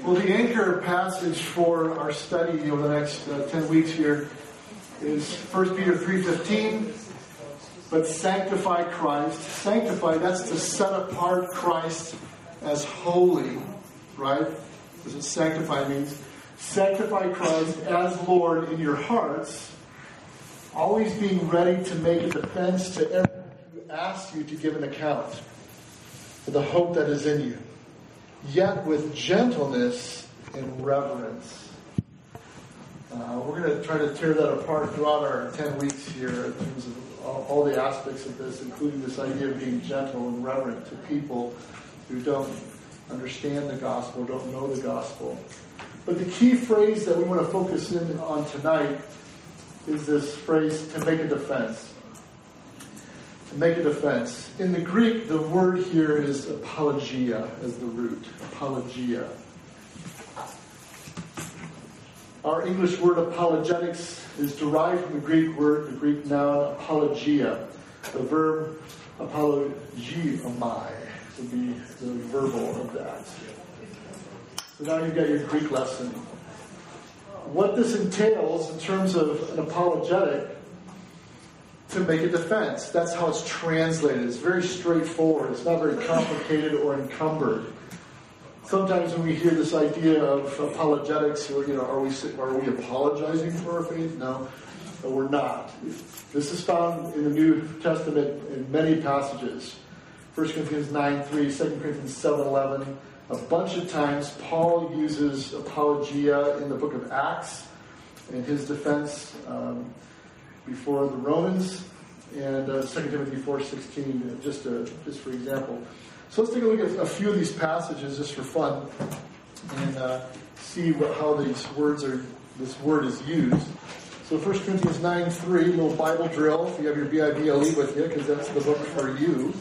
Well, the anchor passage for our study over the next 10 weeks here is 1 Peter 3:15. But sanctify Christ. Sanctify, that's to set apart Christ as holy, right? That's what sanctify means. Sanctify Christ as Lord in your hearts, always being ready to make a defense to everyone who asks you to give an account for the hope that is in you, yet with gentleness and reverence. We're going to try to tear that apart throughout our 10 weeks here in terms of all the aspects of this, including this idea of being gentle and reverent to people who don't understand the gospel, don't know the gospel. But the key phrase that we want to focus in on tonight is this phrase, to make a defense. To make a defense. In the Greek, the word here is apologia as the root. Apologia. Our English word apologetics is derived from the Greek word, the Greek noun apologia. The verb apologiomai would be the verbal of that. So now you've got your Greek lesson. What this entails in terms of an apologetic, to make a defense. That's how it's translated. It's very straightforward. It's not very complicated or encumbered. Sometimes when we hear this idea of apologetics, or, are we apologizing for our faith? No, we're not. This is found in the New Testament in many passages. 1 Corinthians 9:3, 2 Corinthians 7:11. A bunch of times Paul uses apologia in the book of Acts in his defense before the Romans, and 2 Timothy 4:16, just for example. So let's take a look at a few of these passages just for fun and see how this word is used. So 1 Corinthians 9:3, little Bible drill. If you have your BIBLE with you, because that's the book for you.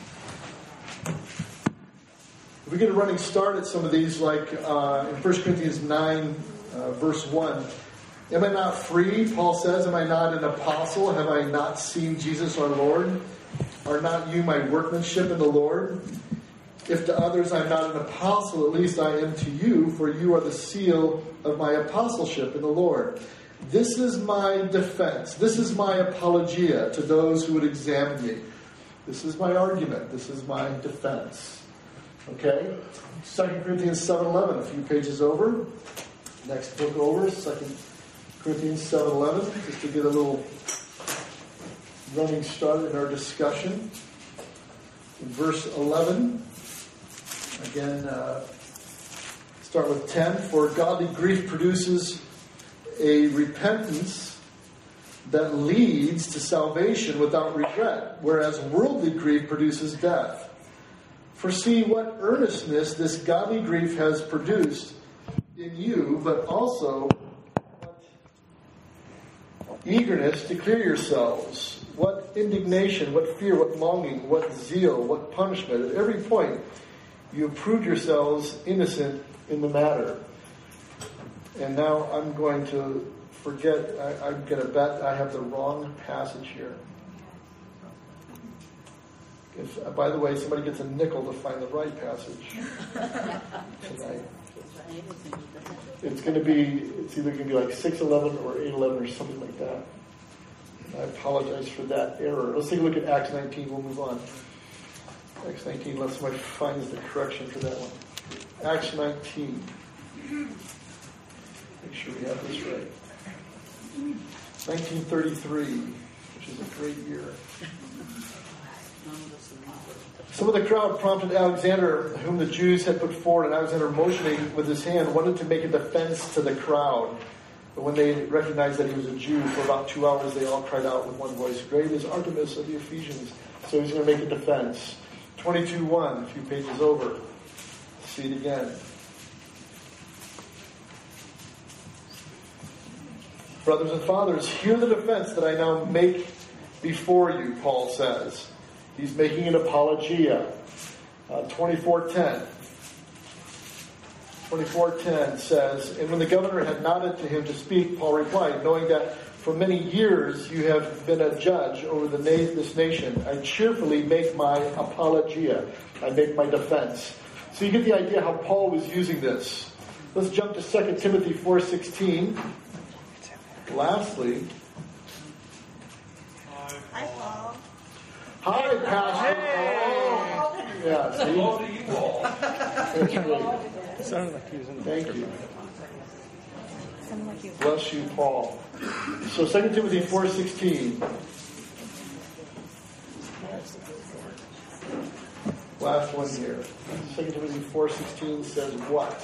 If we get a running start at some of these, like in 1 Corinthians 9, verse 1, am I not free? Paul says, am I not an apostle? Have I not seen Jesus our Lord? Are not you my workmanship in the Lord? If to others I'm not an apostle, at least I am to you, for you are the seal of my apostleship in the Lord. This is my defense. This is my apologia to those who would examine me. This is my argument. This is my defense. Okay? 2 Corinthians 7:11, a few pages over. Next book over, 2 Corinthians 7:11, just to get a little running start in our discussion. In verse 11, again, start with 10. For godly grief produces a repentance that leads to salvation without regret, whereas worldly grief produces death. For see what earnestness this godly grief has produced in you, but also what eagerness to clear yourselves, what indignation, what fear, what longing, what zeal, what punishment. At every point you have proved yourselves innocent in the matter. And now I'm going to forget, I'm going to bet I have the wrong passage here. If, by the way, somebody gets a nickel to find the right passage tonight. It's going to be, it's either going to be like 6:11 or 8:11 or something like that. And I apologize for that error. Let's take a look at Acts 19. We'll move on. Acts 19, unless somebody finds the correction for that one. Acts 19. Make sure we have this right. 1933, which is a great year. Some of the crowd prompted Alexander, whom the Jews had put forward, and Alexander, motioning with his hand, wanted to make a defense to the crowd. But when they recognized that he was a Jew, for about 2 hours they all cried out with one voice, "Great is Artemis of the Ephesians." So he's going to make a defense. 22:1, a few pages over. See it again. Brothers and fathers, hear the defense that I now make before you, Paul says. He's making an apologia. 24:10. 24:10 says, and when the governor had nodded to him to speak, Paul replied, knowing that for many years you have been a judge over this nation, I cheerfully make my apologia. I make my defense. So you get the idea how Paul was using this. Let's jump to 2 Timothy 4:16. Lastly. Hi, Paul. Hi, Pastor Paul. Yeah, see? Hello to you all. That's great. Sounded like he was in the Thank you. Bless you, Paul. So 2 Timothy 4:16. Last one here. 2 Timothy 4:16 says what?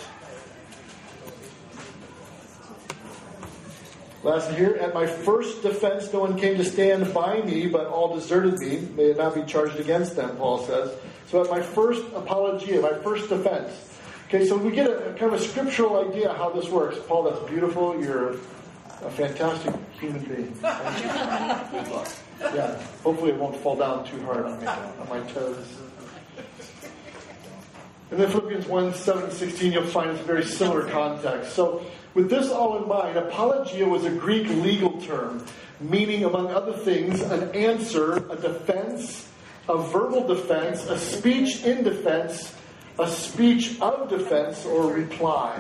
Last here, at my first defense, no one came to stand by me, but all deserted me. May it not be charged against them, Paul says. So at my first apologia, my first defense. Okay, so we get a kind of a scriptural idea how this works. Paul, that's beautiful. You're a fantastic human being. Yeah, hopefully it won't fall down too hard on my toes. And then Philippians 1:7-16, you'll find it's a very similar context. So with this all in mind, apologia was a Greek legal term, meaning, among other things, an answer, a defense, a verbal defense, a speech in defense, a speech of defense, or reply.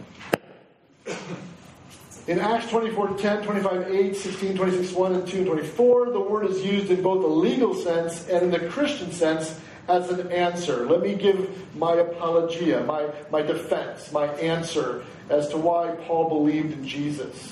In Acts 24:10, 25:8, 16, 26:1, and 2, and 24, the word is used in both the legal sense and in the Christian sense as an answer. Let me give my apologia, my defense, my answer as to why Paul believed in Jesus.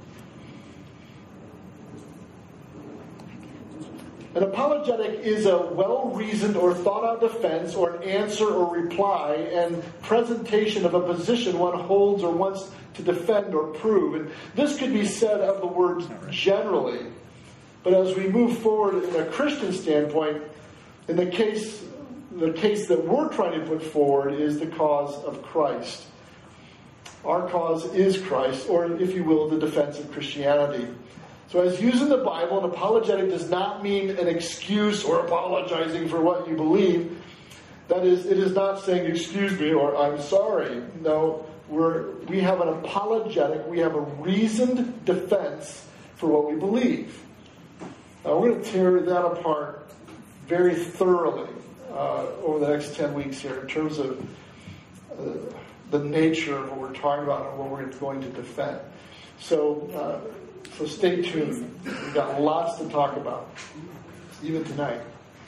An apologetic is a well-reasoned or thought-out defense or an answer or reply and presentation of a position one holds or wants to defend or prove. And this could be said of the words generally. But as we move forward in a Christian standpoint, in the case that we're trying to put forward is the cause of Christ. Our cause is Christ, or if you will, the defense of Christianity. So as used in the Bible, an apologetic does not mean an excuse or apologizing for what you believe. That is, it is not saying, excuse me, or I'm sorry. No, we have an apologetic, we have a reasoned defense for what we believe. Now, we're going to tear that apart very thoroughly over the next 10 weeks here in terms of the nature of what we're talking about and what we're going to defend. So stay tuned. We've got lots to talk about, even tonight.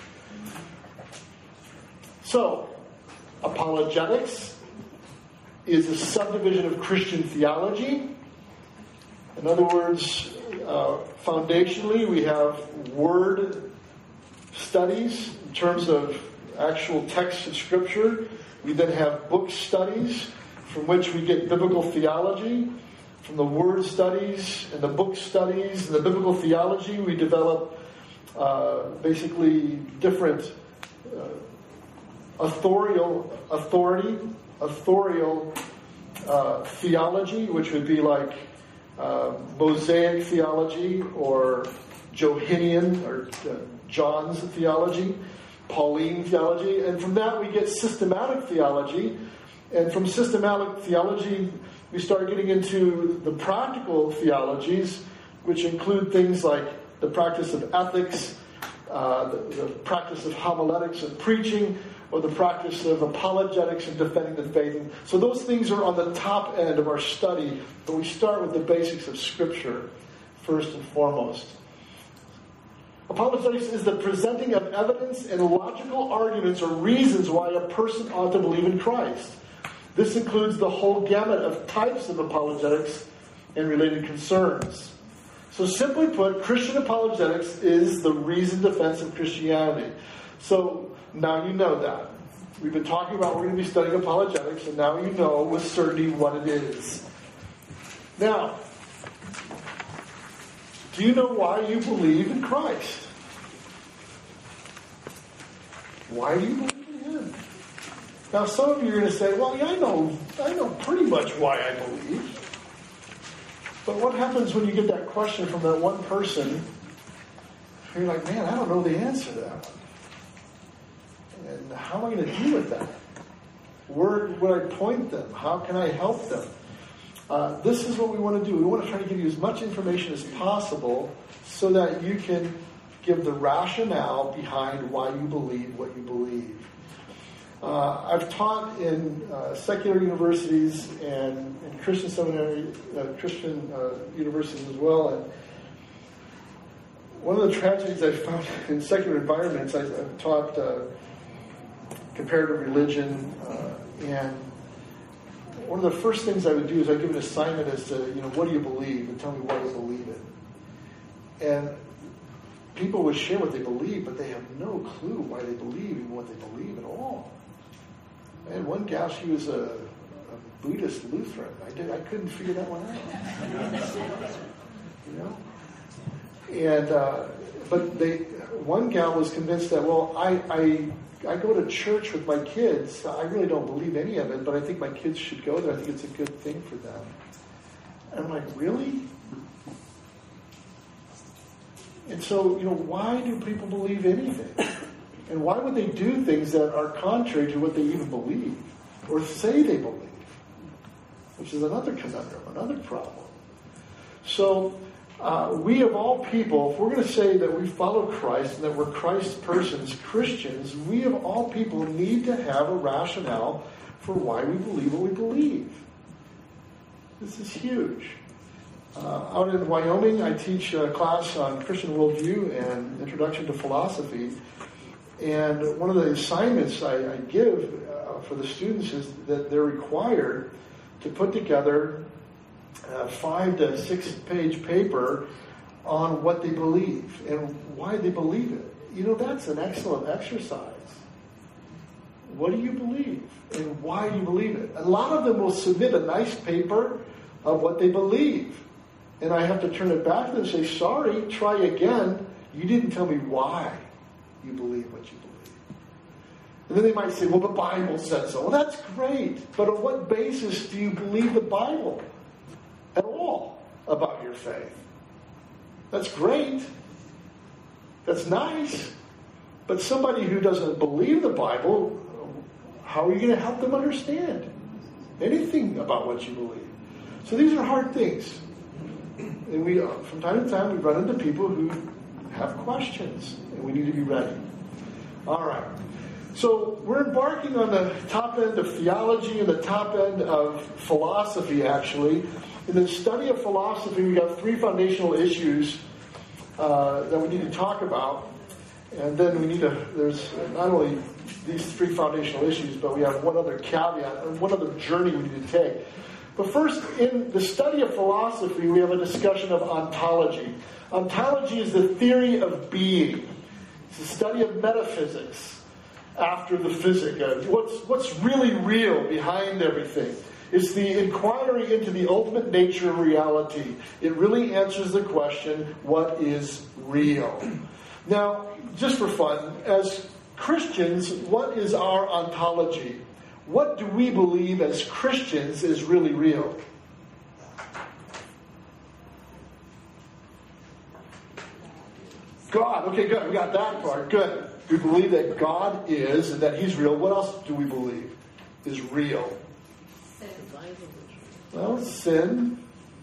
So, apologetics is a subdivision of Christian theology. In other words, foundationally, we have word studies in terms of actual texts of Scripture. We then have book studies from which we get biblical theology. From the word studies and the book studies and the biblical theology, we develop basically different authorial theology, which would be like Mosaic theology or Johannine or John's theology, Pauline theology, and from that we get systematic theology, and from systematic theology we start getting into the practical theologies, which include things like the practice of ethics, the practice of homiletics and preaching, or the practice of apologetics and defending the faith. And so those things are on the top end of our study, but we start with the basics of Scripture first and foremost. Apologetics is the presenting of evidence and logical arguments or reasons why a person ought to believe in Christ. This includes the whole gamut of types of apologetics and related concerns. So simply put, Christian apologetics is the reasoned defense of Christianity. So now you know that. We've been talking about we're going to be studying apologetics, and now you know with certainty what it is. Now, do you know why you believe in Christ? Why do you believe in Him? Now, some of you are going to say, well, yeah, I know pretty much why I believe. But what happens when you get that question from that one person? You're like, man, I don't know the answer to that one. And how am I going to deal with that? Where would I point them? How can I help them? This is what we want to do. We want to try to give you as much information as possible so that you can give the rationale behind why you believe what you believe. I've taught in secular universities and in Christian seminary, Christian universities as well. And one of the tragedies I've found in secular environments, I've taught comparative religion, and one of the first things I would do is I'd give an assignment as to, what do you believe, and tell me why you believe it. And people would share what they believe, but they have no clue why they believe even what they believe at all. And one gal, she was a Buddhist Lutheran. I couldn't figure that one out. And but one gal was convinced that, well, I go to church with my kids. I really don't believe any of it, but I think my kids should go there. I think it's a good thing for them. And I'm like, really? And so, why do people believe anything? And why would they do things that are contrary to what they even believe or say they believe? Which is another conundrum, another problem. So, we of all people, if we're going to say that we follow Christ and that we're Christ's persons, Christians, we of all people need to have a rationale for why we believe what we believe. This is huge. Out in Wyoming, I teach a class on Christian worldview and introduction to philosophy. And one of the assignments I give for the students is that they're required to put together a 5 to 6 page paper on what they believe and why they believe it. That's an excellent exercise. What do you believe and why do you believe it? A lot of them will submit a nice paper of what they believe. And I have to turn it back to them and say, sorry, try again. You didn't tell me why you believe what you believe. And then they might say, well, the Bible said so. Well, that's great. But on what basis do you believe the Bible at all about your faith? That's great. That's nice. But somebody who doesn't believe the Bible, how are you going to help them understand anything about what you believe? So these are hard things. And we, from time to time, we run into people who have questions, and we need to be ready. All right. So we're embarking on the top end of theology and the top end of philosophy, actually. In the study of philosophy, we got 3 foundational issues that we need to talk about. And then we need to, there's not only these 3 foundational issues, but we have one other caveat, and one other journey we need to take. But first, in the study of philosophy, we have a discussion of ontology. Ontology is the theory of being. It's the study of metaphysics after the physic. What's really real behind everything. It's the inquiry into the ultimate nature of reality. It really answers the question, what is real? Now, just for fun, as Christians, what is our ontology? What do we believe as Christians is really real? God. Okay, good. We got that part. Good. We believe that God is and that He's real. What else do we believe is real? Sin. Well, sin.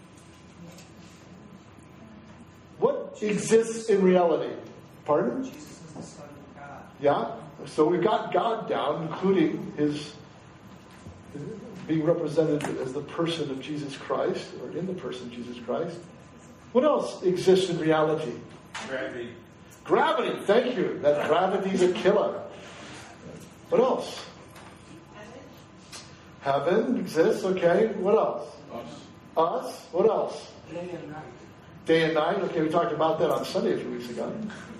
What exists in reality? Pardon? Jesus is the Son of God. Yeah. So we've got God down, including His being represented as the person of Jesus Christ, or in the person of Jesus Christ. What else exists in reality? Gravity. Gravity, thank you. That gravity's a killer. What else? Heaven exists, okay. What else? Us. What else? Day and night. Day and night, okay, we talked about that on Sunday a few weeks ago.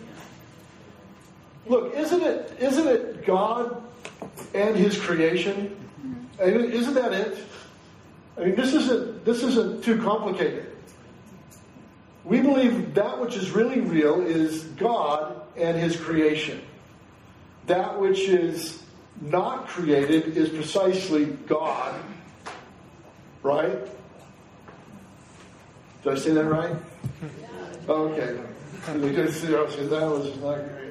Look, isn't it God and His creation? I mean, isn't that it? I mean, this isn't too complicated. We believe that which is really real is God and His creation. That which is not created is precisely God. Right? Did I say that right? Yeah. Okay. That was not great.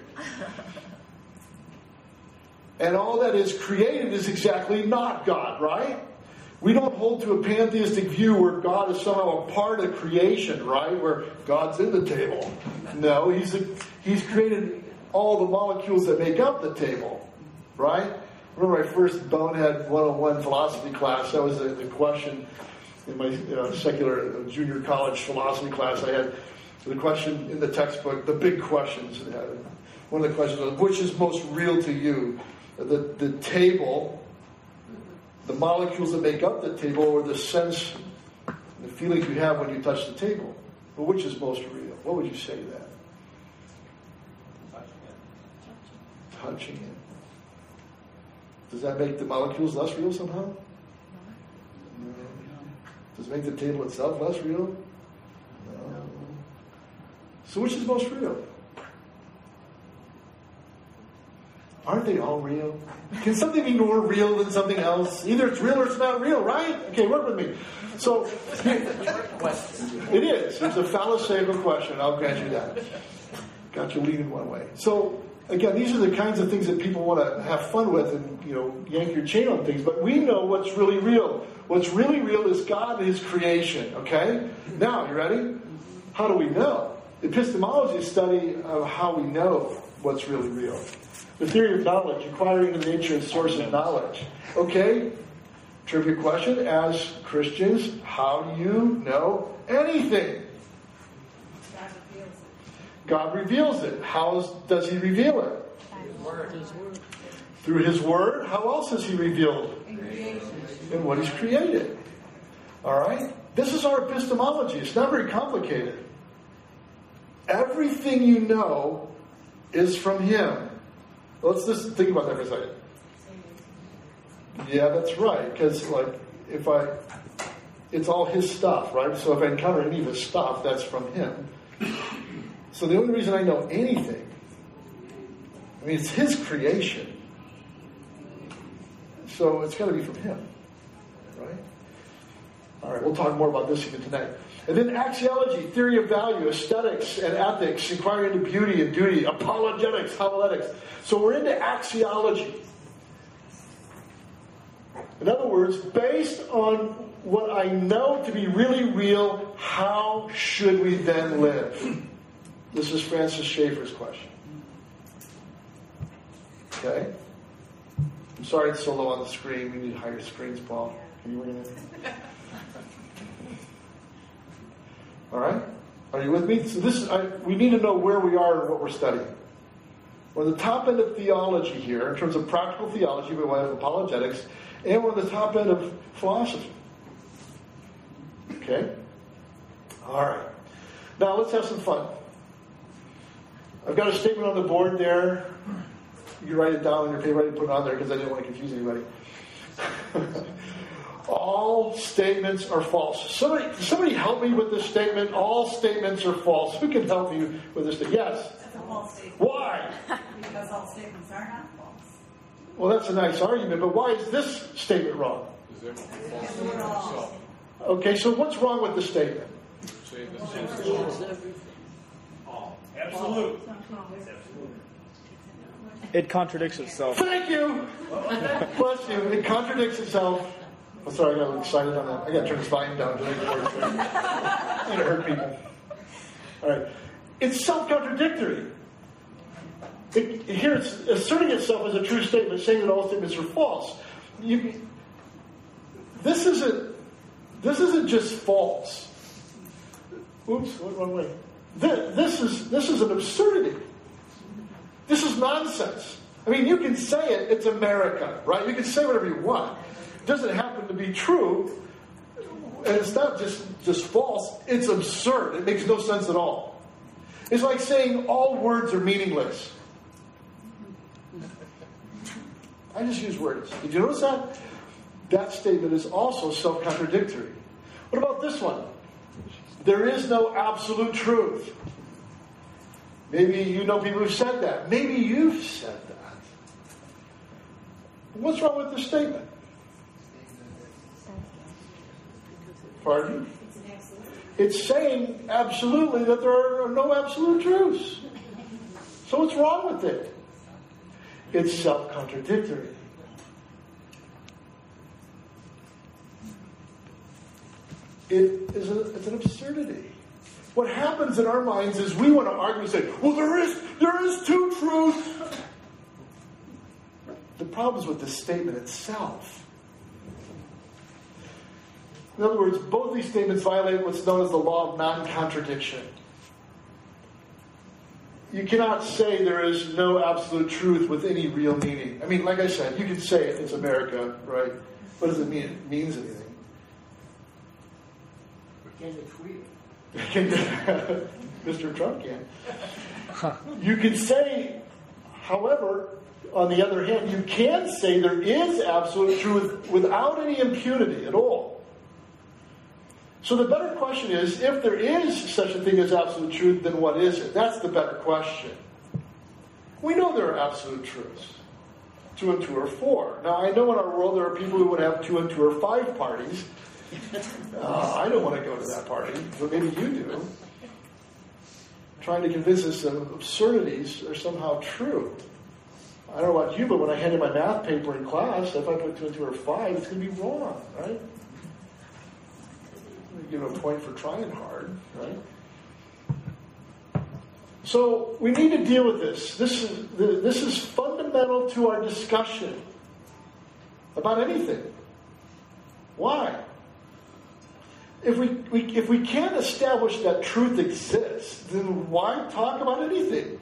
And all that is created is exactly not God, right? We don't hold to a pantheistic view where God is somehow a part of creation, right? Where God's in the table. No, He's created all the molecules that make up the table, right? remember my first bonehead 101 philosophy class. That was the question in my secular junior college philosophy class. I had the question in the textbook, the big questions. One of the questions was, which is most real to you? The table, the molecules that make up the table, or the sense, the feelings you have when you touch the table? Well, which is most real? What would you say to that? Touching it. Does that make the molecules less real somehow? No. Does it make the table itself less real? No. So which is most real? Aren't they all real? Can something be more real than something else? Either it's real or it's not real, right? Okay, work with me. So, it is. It's a pharisaical question. I'll grant you that. Got you leaning one way. So, again, these are the kinds of things that people want to have fun with and, yank your chain on things. But we know what's really real. What's really real is God and His creation, okay? Now, you ready? How do we know? Epistemology is a study of how we know what's really real. The theory of knowledge, inquiring into the nature and source of knowledge. Okay? Trivia question. As Christians, how do you know anything? God reveals it. How does He reveal it? Through His Word. How else is He revealed? In what He's created. Alright? This is our epistemology. It's not very complicated. Everything you know is from Him. Let's just think about that for a second. Yeah, that's right. Because, it's all His stuff, right? So if I encounter any of His stuff, that's from Him. So the only reason I know anything, it's His creation. So it's got to be from Him, right? All right, we'll talk more about this even tonight. And then axiology, theory of value, aesthetics and ethics, inquiry into beauty and duty, apologetics, homiletics. So we're into axiology. In other words, based on what I know to be really real, how should we then live? This is Francis Schaeffer's question. Okay? I'm sorry it's so low on the screen. We need higher screens, Paul. Can you bring it in? All right? Are you with me? So we need to know where we are and what we're studying. We're at the top end of theology here, in terms of practical theology, we have apologetics, and we're at the top end of philosophy. Okay? All right. Now let's have some fun. I've got a statement on the board there. You can write it down on your paper. I didn't put it on there because I didn't want to confuse anybody. All statements are false. Somebody help me with this statement. All statements are false. Who can help you with this statement? Yes? That's a false statement. Why? Because all statements are not false. Well, that's a nice argument, but why is this statement wrong? Okay, so what's wrong with the statement? Absolute. It contradicts itself. Thank you! Bless you. It contradicts itself. I'm sorry, I got excited on that. I got to turn this volume down to make it work. I'm going to hurt people. All right. It's self-contradictory. Here it's asserting itself as a true statement, saying that all statements are false. This isn't just false. Oops, went wrong way. This is an absurdity. This is nonsense. I mean, you can say it. It's America, right? You can say whatever you want. It doesn't happen to be true, and it's not just false. It's absurd. It makes no sense at all. It's like saying all words are meaningless. I just use words. Did you notice that? That statement is also self-contradictory. What about this one? There is no absolute truth. Maybe you know people who've said that. Maybe you've said that. What's wrong with this statement? Pardon? It's saying absolutely that there are no absolute truths. So what's wrong with it? It's self-contradictory. It's an absurdity. What happens in our minds is we want to argue and say, well, there is two truths. The problems with this statement itself. In other words, both these statements violate what's known as the law of non-contradiction. You cannot say there is no absolute truth with any real meaning. I mean, like I said, you can say it's America, right? What does it mean? It means anything. Can you tweet it? Mr. Trump can. You can say, however, on the other hand, you can say there is absolute truth without any impunity at all. So the better question is, if there is such a thing as absolute truth, then what is it? That's the better question. We know there are absolute truths. 2 and 2 are 4. Now, I know in our world there are people who would have 2 and 2 are 5 parties. I don't want to go to that party, but maybe you do. Trying to convince us that absurdities are somehow true. I don't know about you, but when I hand in my math paper in class, if I put 2 and 2 are 5, it's going to be wrong, right? You give a point for trying hard, right? So we need to deal with this. This is fundamental to our discussion about anything. Why? If we can't establish that truth exists, then why talk about anything?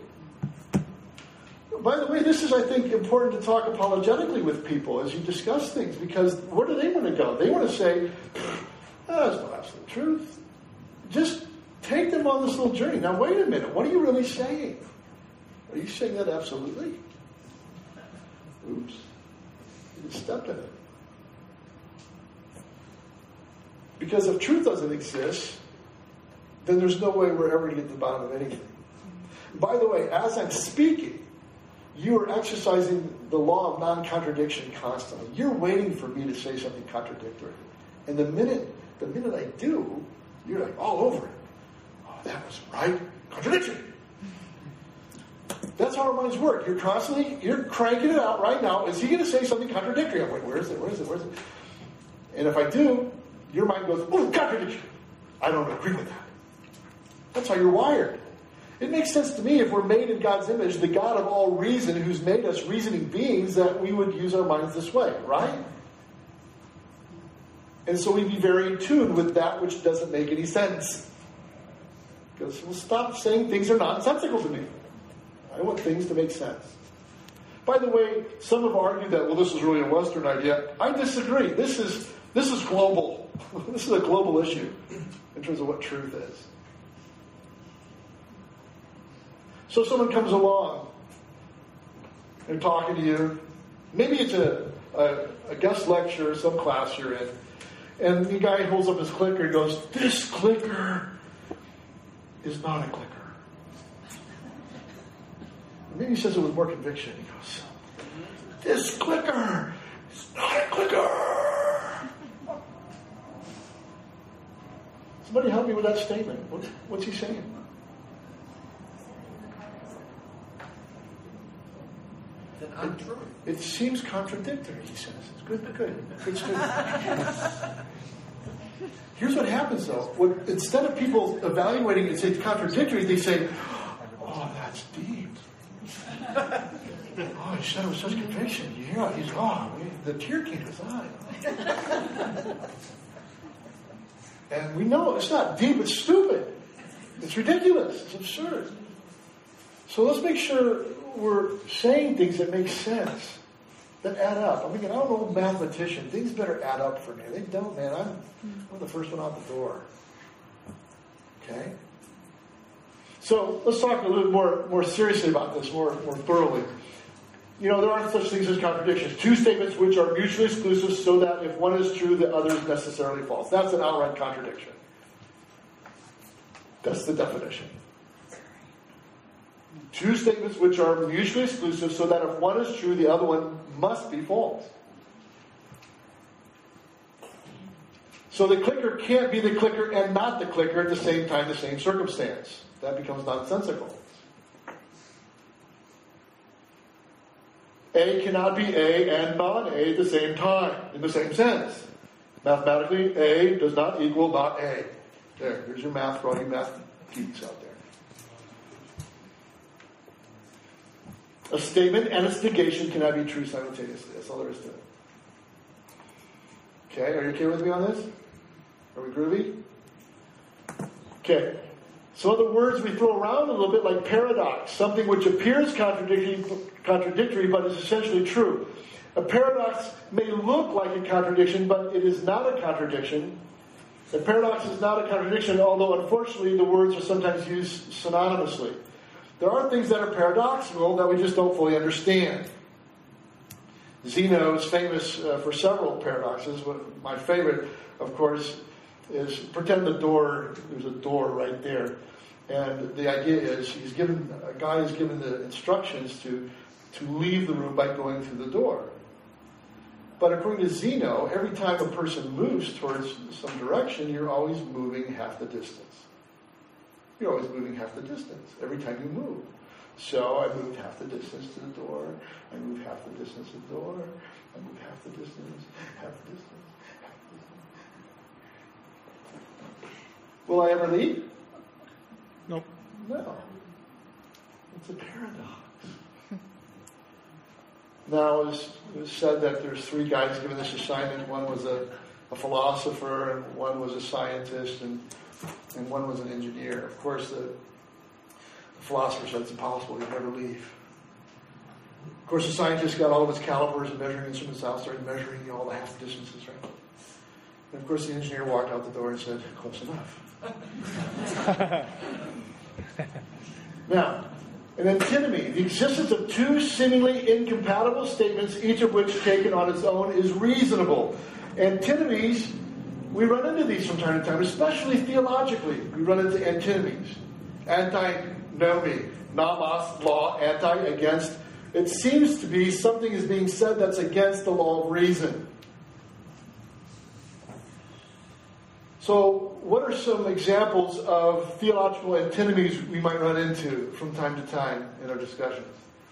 By the way, this is, I think, important to talk apologetically with people as you discuss things, because where do they want to go? They want to say, that's not absolute truth. Just take them on this little journey. Now, wait a minute. What are you really saying? Are you saying that absolutely? Oops. You stepped in it. Because if truth doesn't exist, then there's no way we're ever going to get to the bottom of anything. By the way, as I'm speaking, you are exercising the law of non-contradiction constantly. You're waiting for me to say something contradictory. And the minute I do, you're like all over it. Oh, that was right. Contradiction. That's how our minds work. You're cranking it out right now. Is he going to say something contradictory? I'm like, where is it? And if I do, your mind goes, oh, contradiction. I don't agree with that. That's how you're wired. It makes sense to me if we're made in God's image, the God of all reason, who's made us reasoning beings, that we would use our minds this way, right? And so we'd be very in tune with that which doesn't make any sense. Because we'll stop saying things are nonsensical to me. I want things to make sense. By the way, some have argued that, well, this is really a Western idea. I disagree. This is global. This is a global issue in terms of what truth is. So someone comes along and talking to you. Maybe it's a guest lecture, some class you're in. And the guy holds up his clicker and goes, this clicker is not a clicker. Maybe he says it with more conviction. He goes, this clicker is not a clicker. Somebody help me with that statement. What's he saying? It seems contradictory, he says. It's good. Here's what happens, though. Instead of people evaluating it and saying it's contradictory, they say, oh, that's deep. Oh, he said it with such conviction. Yeah, the tear came to his eye. And we know it's not deep, it's stupid. It's ridiculous. It's absurd. So let's make sure we're saying things that make sense, that add up. I'm an old mathematician. Things better add up for me. They don't, man. I'm the first one out the door. Okay? So let's talk a little more seriously about this, more thoroughly. You know, there aren't such things as contradictions. Two statements which are mutually exclusive so that if one is true, the other is necessarily false. That's an outright contradiction. That's the definition. Two statements which are mutually exclusive so that if one is true, the other one must be false. So the clicker can't be the clicker and not the clicker at the same time, the same circumstance. That becomes nonsensical. A cannot be A and non-A at the same time, in the same sense. Mathematically, A does not equal not A. Here's your math for all you math geeks out there. A statement and its negation cannot be true simultaneously. That's all there is to it. Okay, are you okay with me on this? Are we groovy? Okay. Some other words we throw around a little bit, like paradox, something which appears contradictory but is essentially true. A paradox may look like a contradiction, but it is not a contradiction. A paradox is not a contradiction, although unfortunately the words are sometimes used synonymously. There are things that are paradoxical that we just don't fully understand. Zeno is famous for several paradoxes. My favorite, of course, is pretend there's a door right there. And the idea is a guy is given the instructions to leave the room by going through the door. But according to Zeno, every time a person moves towards some direction, you're always moving half the distance. You're always moving half the distance every time you move. So I moved half the distance to the door. I moved half the distance to the door. I moved half the distance, half the distance, half the distance. Will I ever leave? Nope. No. It's a paradox. Now, it was said that there's 3 guys given this assignment. One was a philosopher, and one was a scientist, and one was an engineer. Of course, the philosopher said it's impossible, you'll never leave. Of course, the scientist got all of his calipers and measuring instruments out, started measuring all the half distances, right? And of course, the engineer walked out the door and said, close enough. Now, an antinomy, the existence of 2 seemingly incompatible statements, each of which taken on its own is reasonable. Antinomies, we run into these from time to time, especially theologically. We run into antinomies. Antinomy, nomos, law, anti, against. It seems to be something is being said that's against the law of reason. So, what are some examples of theological antinomies we might run into from time to time in our discussions?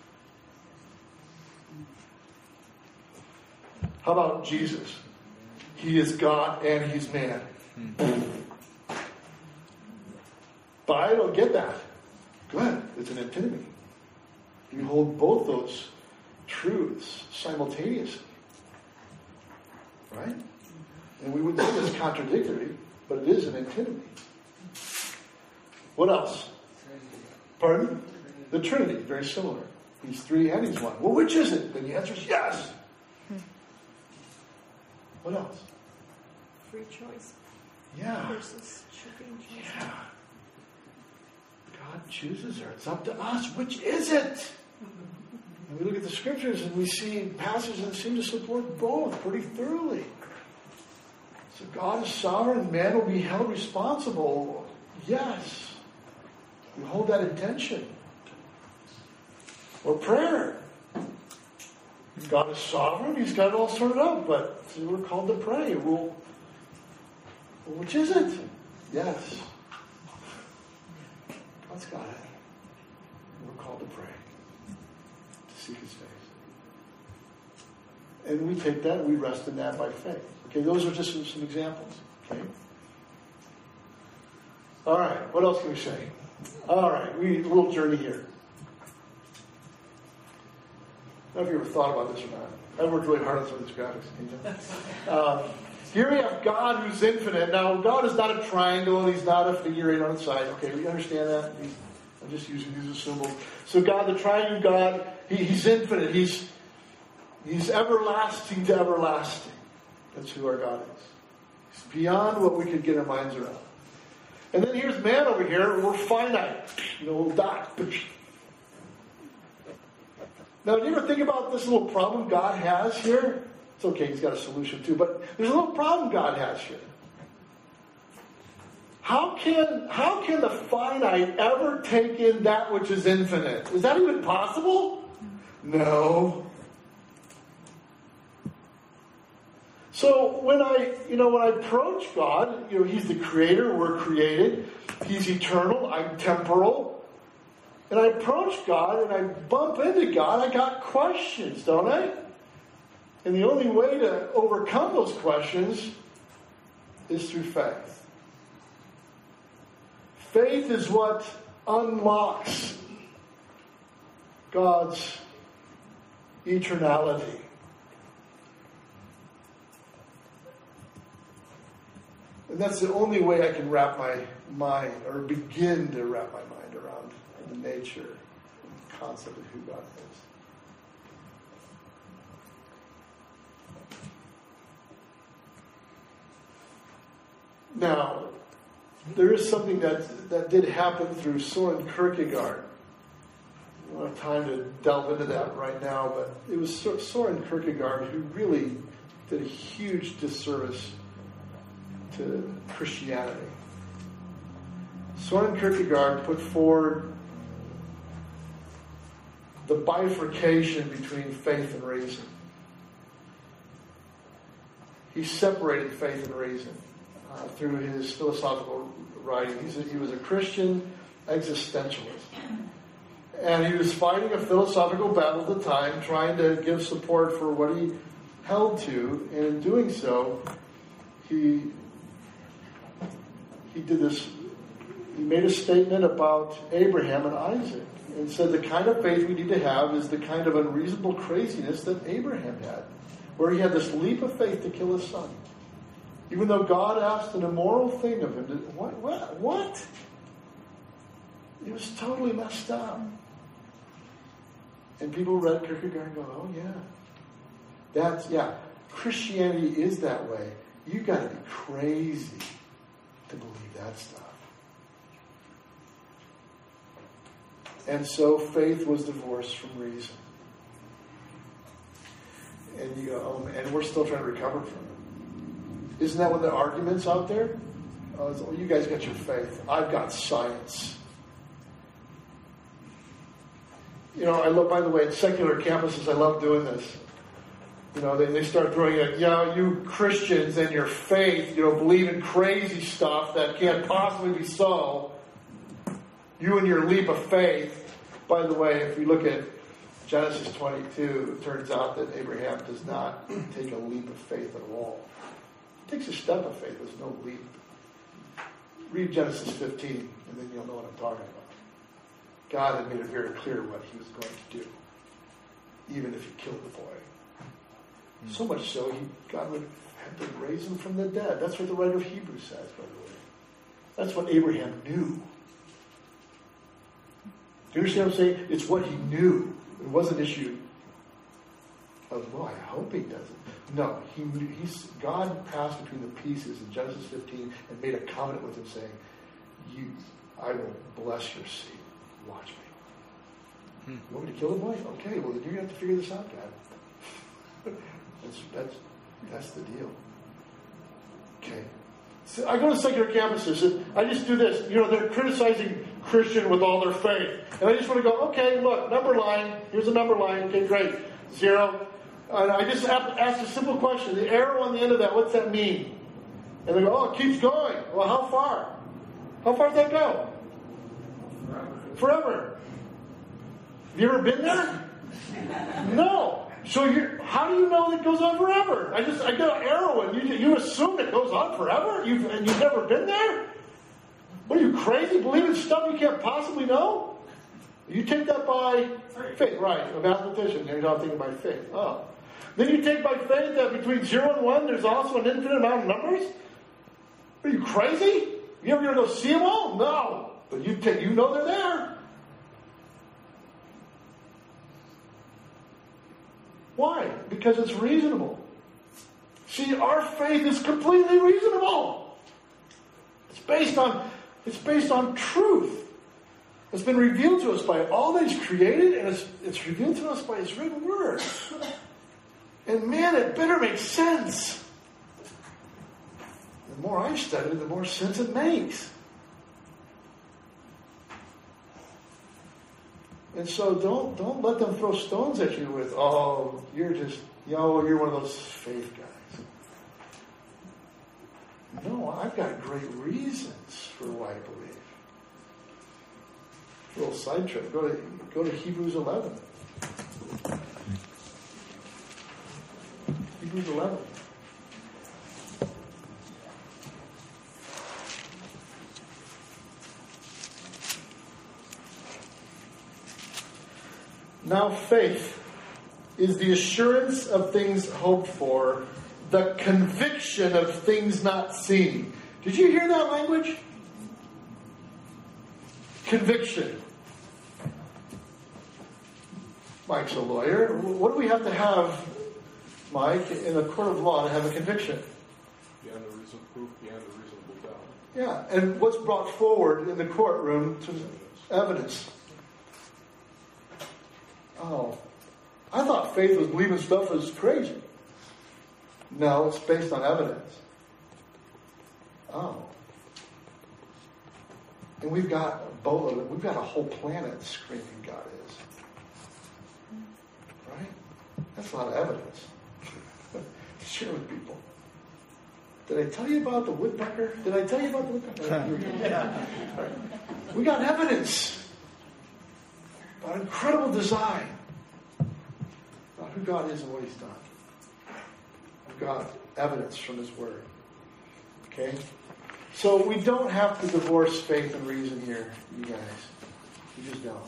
How about Jesus? He is God and He's man. But I don't get that. Good. It's an antinomy. You hold both those truths simultaneously. Right? And we would say it's contradictory, but it is an antinomy. What else? Pardon? The Trinity, very similar. He's 3 and He's 1. Well, which is it? And the answer is yes. What else? Free choice. Yeah. Versus choosing choice. Yeah. God chooses, or it's up to us. Which is it? And we look at the scriptures and we see passages that seem to support both pretty thoroughly. So God is sovereign, man will be held responsible. Yes. We hold that intention. Or prayer. God is sovereign, He's got it all sorted out, but we're called to pray. Well, which is it? Yes. God's got it. We're called to pray. To seek His face. And we take that, we rest in that by faith. Okay, those are just some examples. Okay? All right, what else can we say? All right, a little journey here. I don't know if you ever thought about this or not. I worked really hard on some of these graphics. Here we have God who's infinite. Now, God is not a triangle. He's not a figure 8 on its side. Okay, we understand that. I'm just using these as symbols. So God, the triune God, He's infinite. He's everlasting to everlasting. That's who our God is. He's beyond what we could get our minds around. And then here's man over here. We're finite. We'll die. Now, do you ever think about this little problem God has here? It's okay, He's got a solution too, but there's a little problem God has here. How can the finite ever take in that which is infinite? Is that even possible? No. So when I approach God, He's the creator, we're created. He's eternal, I'm temporal. And I approach God and I bump into God, I got questions, don't I? And the only way to overcome those questions is through faith. Faith is what unlocks God's eternality. And that's the only way I can wrap my mind, or begin to wrap my mind around the nature and the concept of who God is. Now, there is something that did happen through Soren Kierkegaard. I don't have time to delve into that right now, but it was Soren Kierkegaard who really did a huge disservice to Christianity. Soren Kierkegaard put forward the bifurcation between faith and reason. He separated faith and reason through his philosophical writing. He was a Christian existentialist. And he was fighting a philosophical battle at the time, trying to give support for what he held to. And in doing so, he did this. He made a statement about Abraham and Isaac and said the kind of faith we need to have is the kind of unreasonable craziness that Abraham had, where he had this leap of faith to kill his son. Even though God asked an immoral thing of him. What? It was totally messed up. And people read Kierkegaard and go, oh yeah. Christianity is that way. You've got to be crazy to believe that stuff. And so faith was divorced from reason. And you go, and we're still trying to recover from it. Isn't that one of the arguments out there? Oh, you guys got your faith. I've got science. You know, I love, by the way, in secular campuses, I love doing this. You know, they start throwing it, you Christians and your faith, believe in crazy stuff that can't possibly be so. You and your leap of faith. By the way, if we look at Genesis 22, it turns out that Abraham does not take a leap of faith at all. He takes a step of faith. There's no leap. Read Genesis 15, and then you'll know what I'm talking about. God had made it very clear what he was going to do, even if he killed the boy. So much so, God would have to raise him from the dead. That's what the writer of Hebrews says, by the way. That's what Abraham knew. Do you understand what I'm saying? It's what he knew. It wasn't an issue of, well, I hope he doesn't. No, he knew. God passed between the pieces in Genesis 15 and made a covenant with him saying, I will bless your seed. Watch me. You want me to kill the boy? Okay, well, then you're going to have to figure this out, God. That's the deal. Okay. So I go to secular campuses and I just do this. They're criticizing Christian with all their faith. And I just want to go, okay, look, number line. Here's a number line. Okay, great. 0. And I just ask a simple question. The arrow on the end of that, what's that mean? And they go, oh, it keeps going. Well, how far? How far does that go? Forever. Have you ever been there? No. So how do you know that it goes on forever? I got an arrow and you assume it goes on forever? And you've never been there? What are you, crazy? Believe in stuff you can't possibly know? You take that by faith. Right, a mathematician. You're not thinking by faith. Oh. Then you take by faith that between 0 and 1 there's also an infinite amount of numbers? Are you crazy? You ever going to go see them all? No. But you know they're there. Why? Because it's reasonable. See, our faith is completely reasonable. It's based on truth. It's been revealed to us by all that He's created, and it's revealed to us by His written word. And man, it better make sense. The more I study, the more sense it makes. And so don't let them throw stones at you with, you're one of those faith guys. No, I've got great reasons for why I believe. A little side trip. Go to Hebrews 11. Hebrews 11. Now faith is the assurance of things hoped for, the conviction of things not seen. Did you hear that language? Conviction. Mike's a lawyer. What do we have to have, Mike, in a court of law to have a conviction? Beyond a reasonable proof, beyond a reasonable doubt. Yeah, and what's brought forward in the courtroom to evidence? Oh, I thought faith was believing stuff was crazy. No, it's based on evidence. Oh. And we've got a whole planet screaming God is. Right? That's a lot of evidence to share with people. Did I tell you about the woodpecker? Did I tell you about the woodpecker? Yeah. Right. We got evidence about incredible design, about who God is and what He's done. We've got evidence from His Word. Okay? So we don't have to divorce faith and reason here, you guys. You just don't.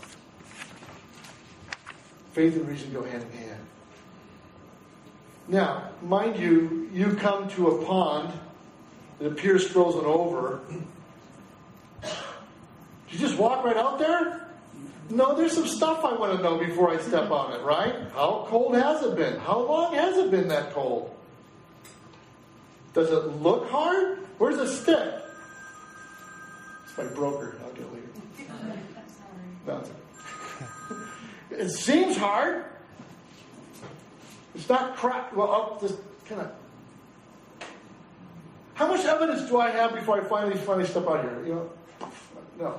Faith and reason go hand in hand. Now, mind you, you come to a pond that appears frozen over. Did you just walk right out there? No, there's some stuff I want to know before I step on it, right? How cold has it been? How long has it been that cold? Does it look hard? Where's the stick? It's my broker. I'll get it later. No. It seems hard. It's not cracked. Well, I'll just kind of. How much evidence do I have before I finally step out here? You know, no.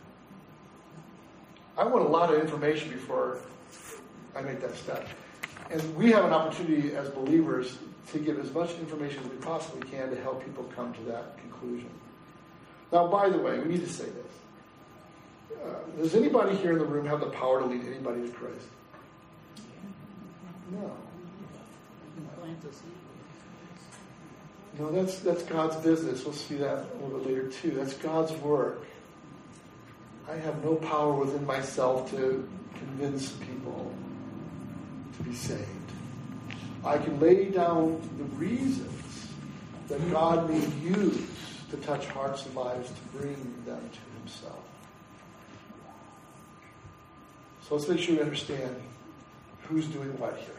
I want a lot of information before I make that step. And we have an opportunity as believers to give as much information as we possibly can to help people come to that conclusion. Now, by the way, we need to say this. Does anybody here in the room have the power to lead anybody to Christ? No. No, that's God's business. We'll see that a little bit later too. That's God's work. I have no power within myself to convince people to be saved. I can lay down the reasons that God may use to touch hearts and lives to bring them to Himself. So let's make sure we understand who's doing what here.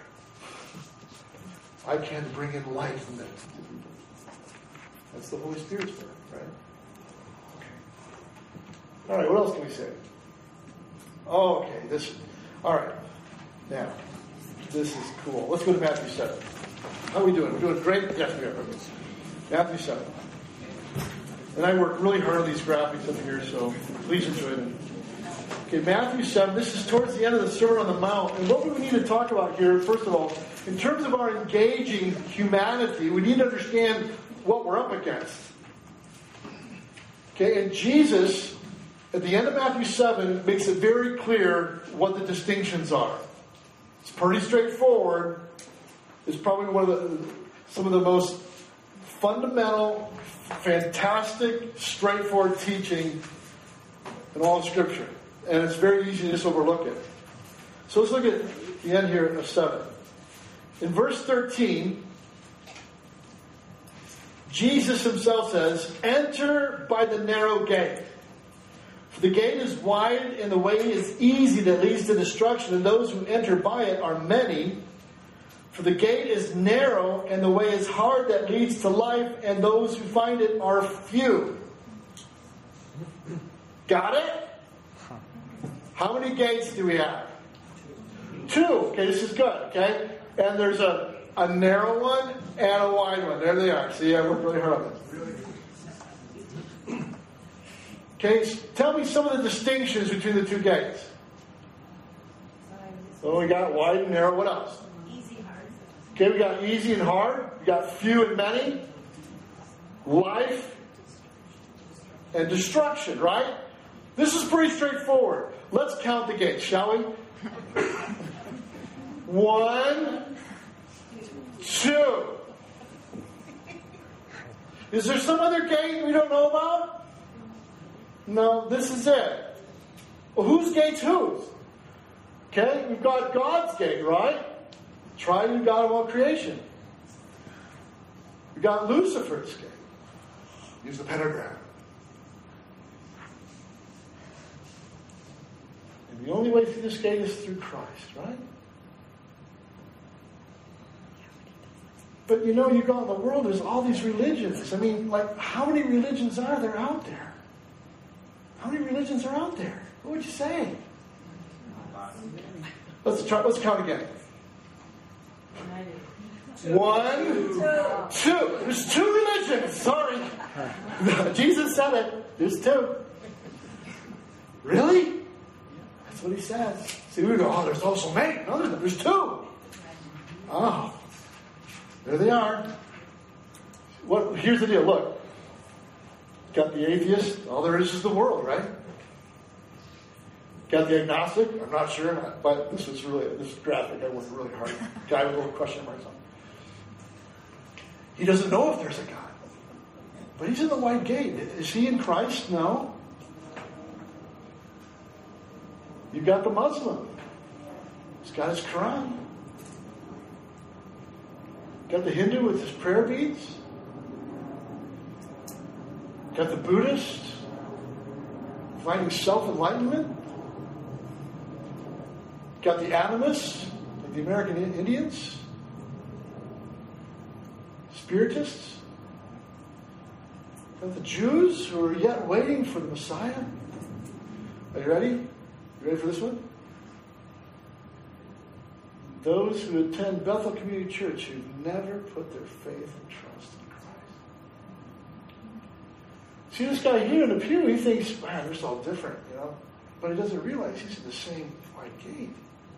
I can bring enlightenment to people. That's the Holy Spirit's work, right? Okay. All right, what else can we say? Okay, all right. Now, this is cool. Let's go to Matthew 7. How are we doing? We're doing great? Yes, we are. Matthew 7. And I work really hard on these graphics up here, so please enjoy them. Okay, Matthew 7. This is towards the end of the Sermon on the Mount. And what we need to talk about here, first of all, in terms of our engaging humanity, we need to understand what we're up against. Okay, and Jesus, at the end of Matthew 7, makes it very clear what the distinctions are. It's pretty straightforward. It's probably some of the most fundamental, fantastic, straightforward teaching in all of Scripture. And it's very easy to just overlook it. So let's look at the end here of 7. In verse 13, Jesus Himself says, "Enter by the narrow gate. For the gate is wide and the way is easy that leads to destruction, and those who enter by it are many. For the gate is narrow and the way is hard that leads to life, and those who find it are few." Got it? How many gates do we have? 2. Okay, this is good, okay? And there's a narrow one and a wide one. There they are. See, I worked really hard on this. Okay, tell me some of the distinctions between the 2 gates. So we got wide and narrow. What else? Easy, hard. Okay, we got easy and hard. We got few and many. Life and destruction, right? This is pretty straightforward. Let's count the gates, shall we? 1, 2. Is there some other gate we don't know about? No, this is it. Well, whose gate's whose? Okay, we've got God's gate, right? Triune God of all creation. We got Lucifer's gate. Use the pentagram. And the only way through this gate is through Christ, right? But you know, you go in the world, there's all these religions. I mean, like, how many religions are there out there? How many religions are out there? What would you say? Let's count again. 1, 2. There's 2 religions. Sorry. Jesus said it. There's 2. Really? That's what he says. See, we go, oh, there's also many. No, there's 2. Oh. There they are. Here's the deal. Look. Got the atheist. All there is the world, right? Got the agnostic. I'm not sure, but this is graphic. I worked really hard. Guy with a little question marks on. He doesn't know if there's a God. But he's in the white gate. Is he in Christ? No. You've got the Muslim. He's got his Quran. Got the Hindu with his prayer beads. Got the Buddhist finding self-enlightenment. Got the animists, like the American Indians. Spiritists. Got the Jews who are yet waiting for the Messiah. Are you ready? You ready for this one? Those who attend Bethel Community Church who never put their faith and trust in Christ. See this guy here in the pew, he thinks, man, they're all different, you know. But he doesn't realize he's in the same white gate.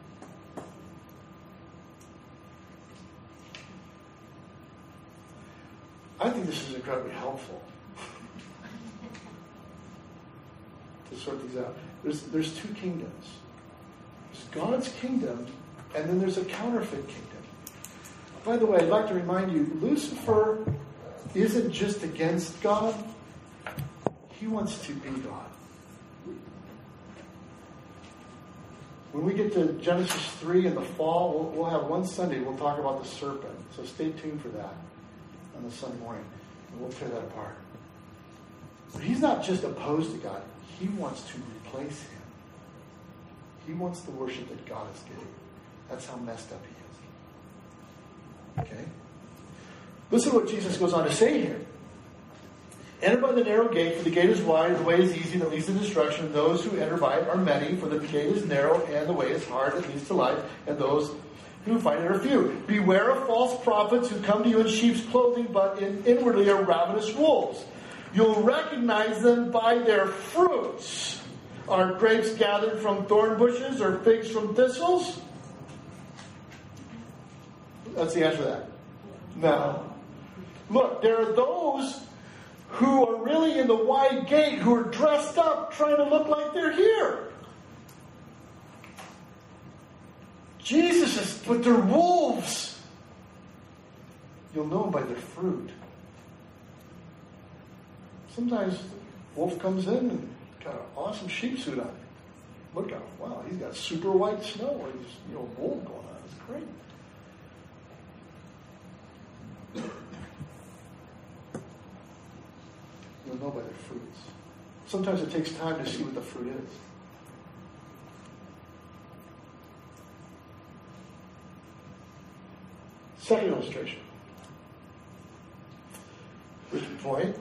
I think this is incredibly helpful to sort these out. There's 2 kingdoms. There's God's kingdom, and then there's a counterfeit kingdom. By the way, I'd like to remind you, Lucifer isn't just against God. He wants to be God. When we get to Genesis 3 in the fall, we'll have one Sunday, we'll talk about the serpent. So stay tuned for that on the Sunday morning, and we'll tear that apart. But he's not just opposed to God. He wants to replace him. He wants the worship that God has given. That's how messed up he is. Okay? Listen to what Jesus goes on to say here. Enter by the narrow gate, for the gate is wide, the way is easy, and it leads to destruction. Those who enter by it are many, for the gate is narrow, and the way is hard, that leads to life, and those who find it are few. Beware of false prophets who come to you in sheep's clothing, but inwardly are ravenous wolves. You'll recognize them by their fruits. Are grapes gathered from thorn bushes, or figs from thistles? That's the answer to that. No. Look, there are those who are really in the wide gate, who are dressed up, trying to look like they're here. Jesus is, but they're wolves. You'll know them by their fruit. Sometimes the wolf comes in and got an awesome sheep suit on. Look out! Wow, he's got super white snow, or he's wool going on. It's great. You'll know by their fruits. Sometimes it takes time to see what the fruit is. Second illustration. First point.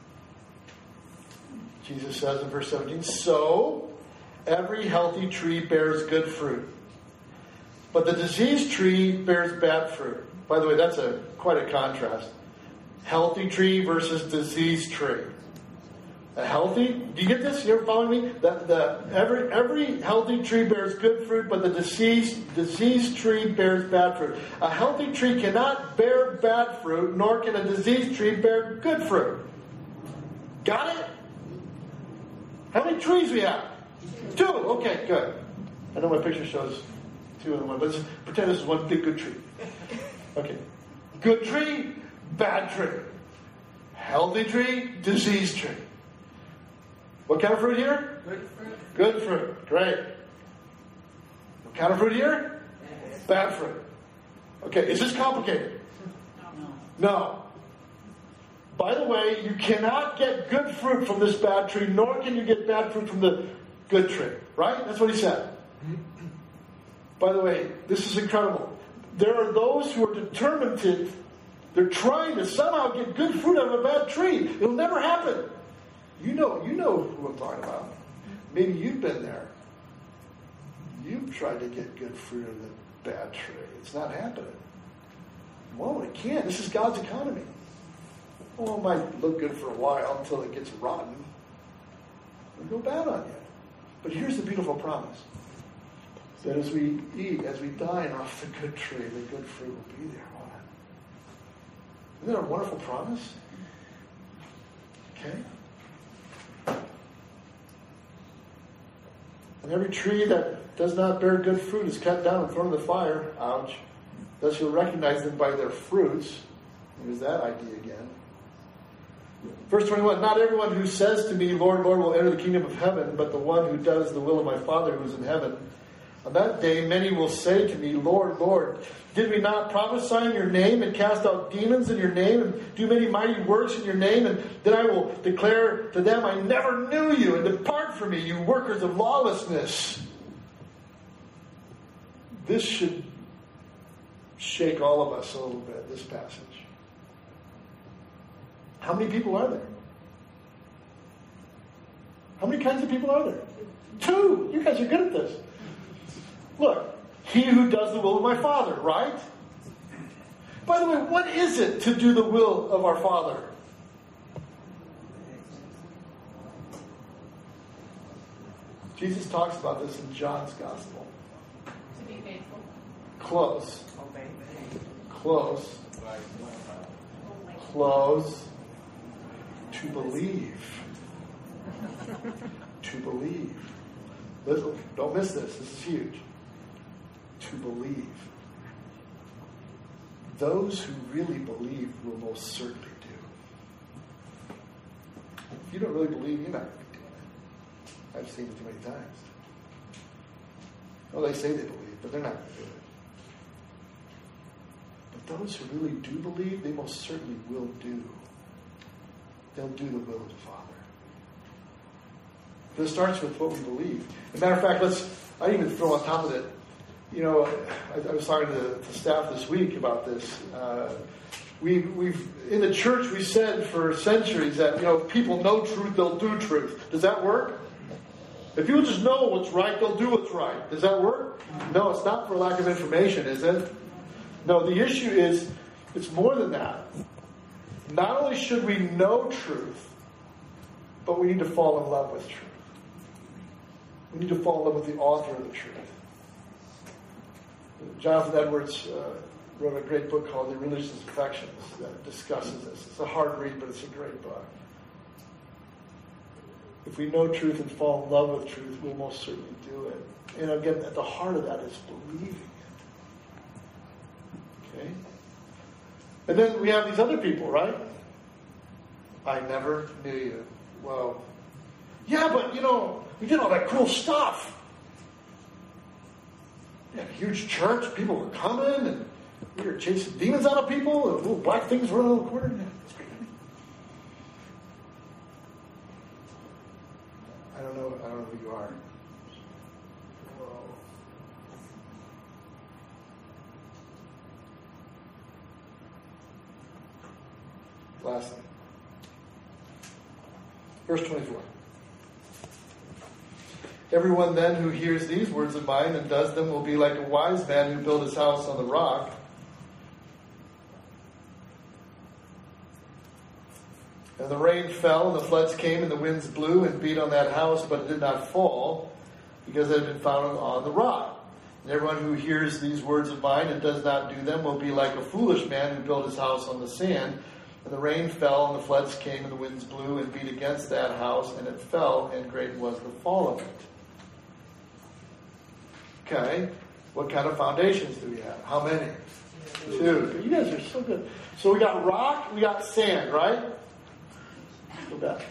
Jesus says in verse 17, so every healthy tree bears good fruit, but the diseased tree bears bad fruit. By the way, that's quite a contrast. Healthy tree versus diseased tree. A healthy, do you get this? You ever following me? Every healthy tree bears good fruit, but the diseased tree bears bad fruit. A healthy tree cannot bear bad fruit, nor can a diseased tree bear good fruit. Got it? How many trees we have? 2. Okay, good. I know my picture shows 2 and 1, but let's pretend this is one big good tree. Okay. Good tree, bad tree. Healthy tree, diseased tree. What kind of fruit here? Good fruit. Good fruit. Great. What kind of fruit here? Bad fruit. Okay, is this complicated? No. By the way, you cannot get good fruit from this bad tree, nor can you get bad fruit from the good tree. Right? That's what he said. By the way, this is incredible. There are those who are determined to, they're trying to somehow get good fruit out of a bad tree. It'll never happen. You know who I'm talking about. Maybe you've been there. You've tried to get good fruit out of the bad tree. It's not happening. Well, it can't. This is God's economy. Well, it might look good for a while until it gets rotten. It'll go bad on you. But here's the beautiful promise. That as we eat, as we dine off the good tree, the good fruit will be there. Isn't that a wonderful promise? Okay? And every tree that does not bear good fruit is cut down and thrown in the fire. Ouch. Thus you'll recognize them by their fruits. There's that idea again. Verse 21, not everyone who says to me, Lord, Lord, will enter the kingdom of heaven, but the one who does the will of my Father who is in heaven. On that day, many will say to me, Lord, Lord, did we not prophesy in your name and cast out demons in your name and do many mighty works in your name? And then I will declare to them, I never knew you, and depart from me, you workers of lawlessness. This should shake all of us a little bit, this passage. How many people are there? How many kinds of people are there? 2. You guys are good at this. Look, he who does the will of my Father, right? By the way, what is it to do the will of our Father? Jesus talks about this in John's Gospel. To be faithful. Close. Close. Close. To believe. To believe. Listen, don't miss this. This is huge. To believe. Those who really believe will most certainly do. If you don't really believe, you're not going to be doing it. I've seen it too many times. Well, they say they believe, but they're not going to do it. But those who really do believe, they most certainly will do. They'll do the will of the Father. But it starts with what we believe. As a matter of fact, I even throw on top of it, I was talking to staff this week about this. We've in the church we said for centuries that if people know truth, they'll do truth. Does that work? If people just know what's right, they'll do what's right. Does that work? No, it's not for lack of information, is it? No, the issue is it's more than that. Not only should we know truth, but we need to fall in love with truth. We need to fall in love with the author of the truth. Jonathan Edwards wrote a great book called The Religious Affections that discusses this. It's a hard read, but it's a great book. If we know truth and fall in love with truth, we'll most certainly do it. And again, at the heart of that is believing it. Okay? And then we have these other people, right? I never knew you. Well, yeah, but we did all that cool stuff. We had a huge church, people were coming, and we were chasing demons out of people, and little black things running around the corner. I don't know who you are. Whoa. Last thing. Verse 24. Everyone then who hears these words of mine and does them will be like a wise man who built his house on the rock. And the rain fell, and the floods came, and the winds blew and beat on that house, but it did not fall, because it had been founded on the rock. And everyone who hears these words of mine and does not do them will be like a foolish man who built his house on the sand. And the rain fell, and the floods came, and the winds blew and beat against that house, and it fell, and great was the fall of it. Okay, what kind of foundations do we have? How many? 2. You guys are so good. So we got rock, we got sand, right? Go back.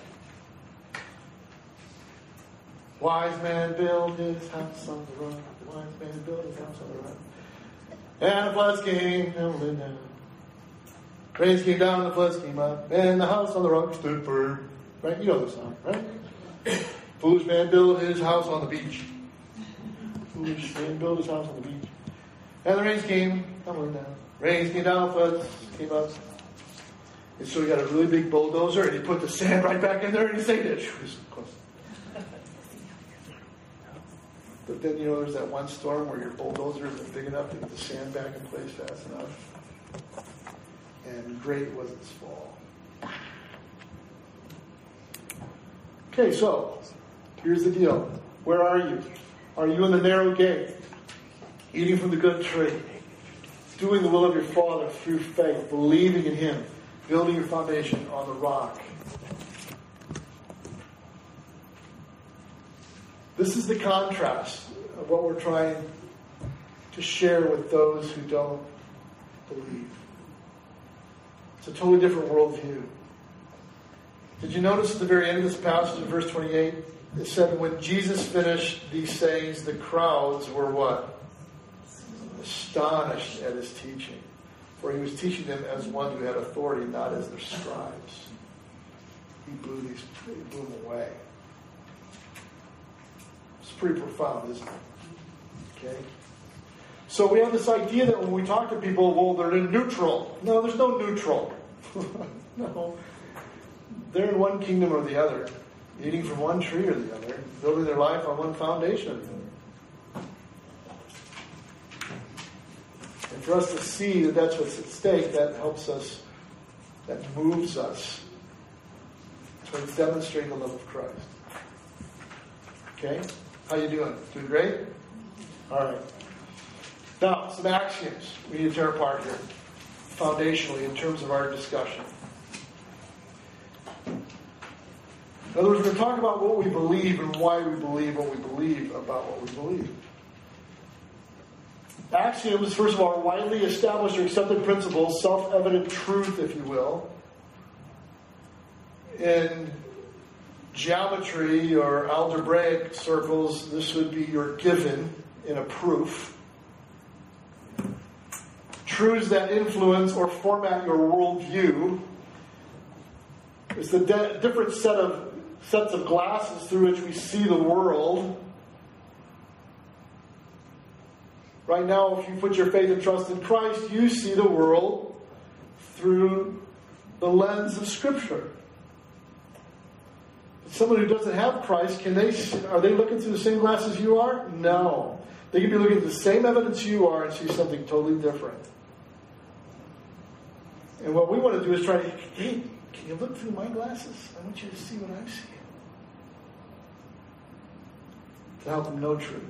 Wise man built his house on the rock. Wise man built his house on the rock. And the floods came tumbling down. Rains came down, the floods came up, and the house on the rock stood firm. Right? You know the song, right? Foolish man built his house on the beach. Foolish man built his house on the beach. And the rains came tumbling down. Rains came down, floods came up. And so he got a really big bulldozer, and he put the sand right back in there, and he saved it. But then, there's that one storm where your bulldozer isn't big enough to get the sand back in place fast enough. And great was its fall. Okay, so here's the deal. Where are you? Are you in the narrow gate? Eating from the good tree? Doing the will of your Father through faith, believing in Him, building your foundation on the rock? This is the contrast of what we're trying to share with those who don't believe. It's a totally different worldview. Did you notice at the very end of this passage in verse 28, it said, when Jesus finished these sayings, the crowds were what? Astonished at his teaching. For he was teaching them as one who had authority, not as their scribes. He blew them away. It's pretty profound, isn't it? Okay? So we have this idea that when we talk to people, well, they're in neutral. No, there's no neutral. No. They're in one kingdom or the other, eating from one tree or the other, building their life on one foundation or the other. And for us to see that that's what's at stake, that helps us, that moves us towards demonstrating the love of Christ. Okay? How you doing? Doing great? All right. Now, some axioms we need to tear apart here, foundationally, in terms of our discussion. In other words, we're going to talk about what we believe and why we believe what we believe about what we believe. Axioms, first of all, are widely established or accepted principles, self-evident truth, if you will. In geometry or algebraic circles, this would be your given in a proof. Truths that influence or format your worldview. It's the different sets of glasses through which we see the world. Right now, if you put your faith and trust in Christ, you see the world through the lens of Scripture. But someone who doesn't have Christ, are they looking through the same glasses you are? No. They can be looking at the same evidence you are and see something totally different. And what we want to do is try to, hey, can you look through my glasses? I want you to see what I'm seeing. To help them know truth.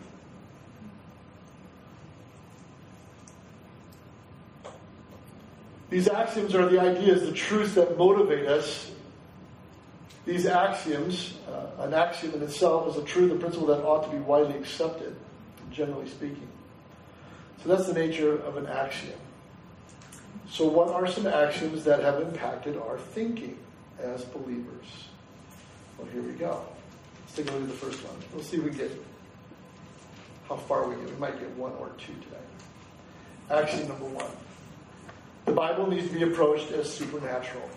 These axioms are the ideas, the truths that motivate us. These axioms, an axiom in itself is a truth, a principle that ought to be widely accepted, generally speaking. So that's the nature of an axiom. So what are some axioms that have impacted our thinking as believers? Well, here we go. Let's take a look at the first one. We'll see if we get how far we get. We might get one or two today. Axiom number one. The Bible needs to be approached as supernatural.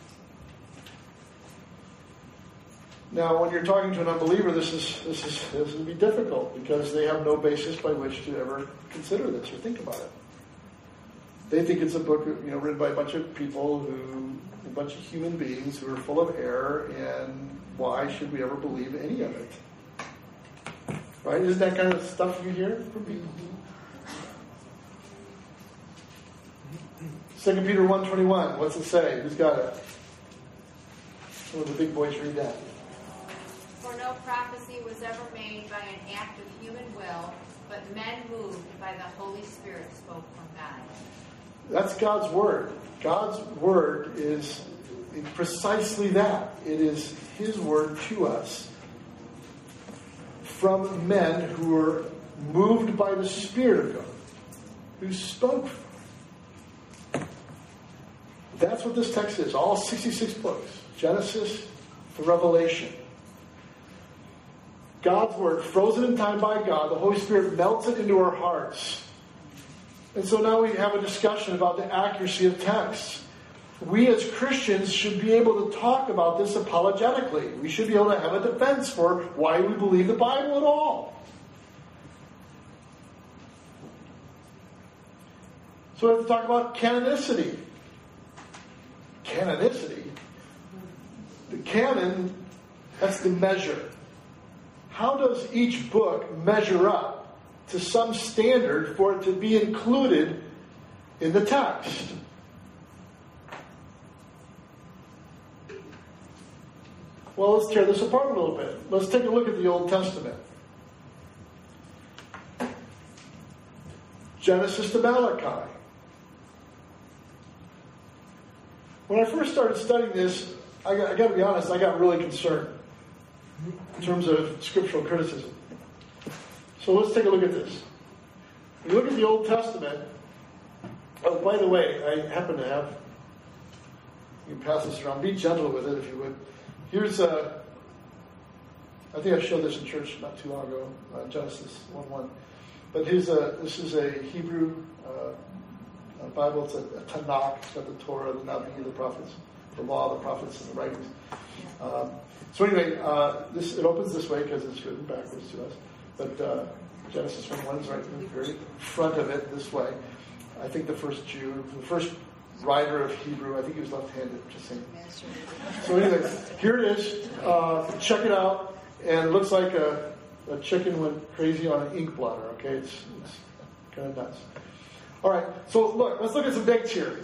Now, when you're talking to an unbeliever, this will be difficult because they have no basis by which to ever consider this or think about it. They think it's a book, written by a bunch of people a bunch of human beings who are full of error, and why should we ever believe any of it? Right? Isn't that kind of stuff you hear from people? 2 Peter 1:21. What's it say? Who's got it? One of the big boys read that. For no prophecy was ever made by an act of human will, but men moved by the Holy Spirit spoke from God. That's God's Word. God's Word is precisely that. It is His Word to us from men who were moved by the Spirit of God, who spoke. That's what this text is. All 66 books. Genesis to Revelation. God's Word, frozen in time by God, the Holy Spirit melts it into our hearts. And so now we have a discussion about the accuracy of texts. We as Christians should be able to talk about this apologetically. We should be able to have a defense for why we believe the Bible at all. So we have to talk about canonicity. Canonicity? The canon, that's the measure. How does each book measure up to some standard for it to be included in the text? Well, let's tear this apart a little bit. Let's take a look at the Old Testament. Genesis to Malachi. When I first started studying this, I got to be honest, I got really concerned in terms of scriptural criticism. So let's take a look at this. When you look at the Old Testament, oh, by the way, I happen to have, you can pass this around, be gentle with it if you would. Here's I think I showed this in church not too long ago, Genesis 1:1. But this is a Hebrew Bible. It's a Tanakh. It's got the Torah, the Navi, the prophets, the law, the prophets, and the writings. So anyway, it opens this way because it's written backwards to us. But Genesis 1:1 is right in the very front of it this way. I think the first Jew, the first writer of Hebrew, I think he was left-handed, just saying. So anyway, here it is. Check it out. And it looks like a chicken went crazy on an ink blotter, okay? It's kind of nuts. All right, so let's look at some dates here.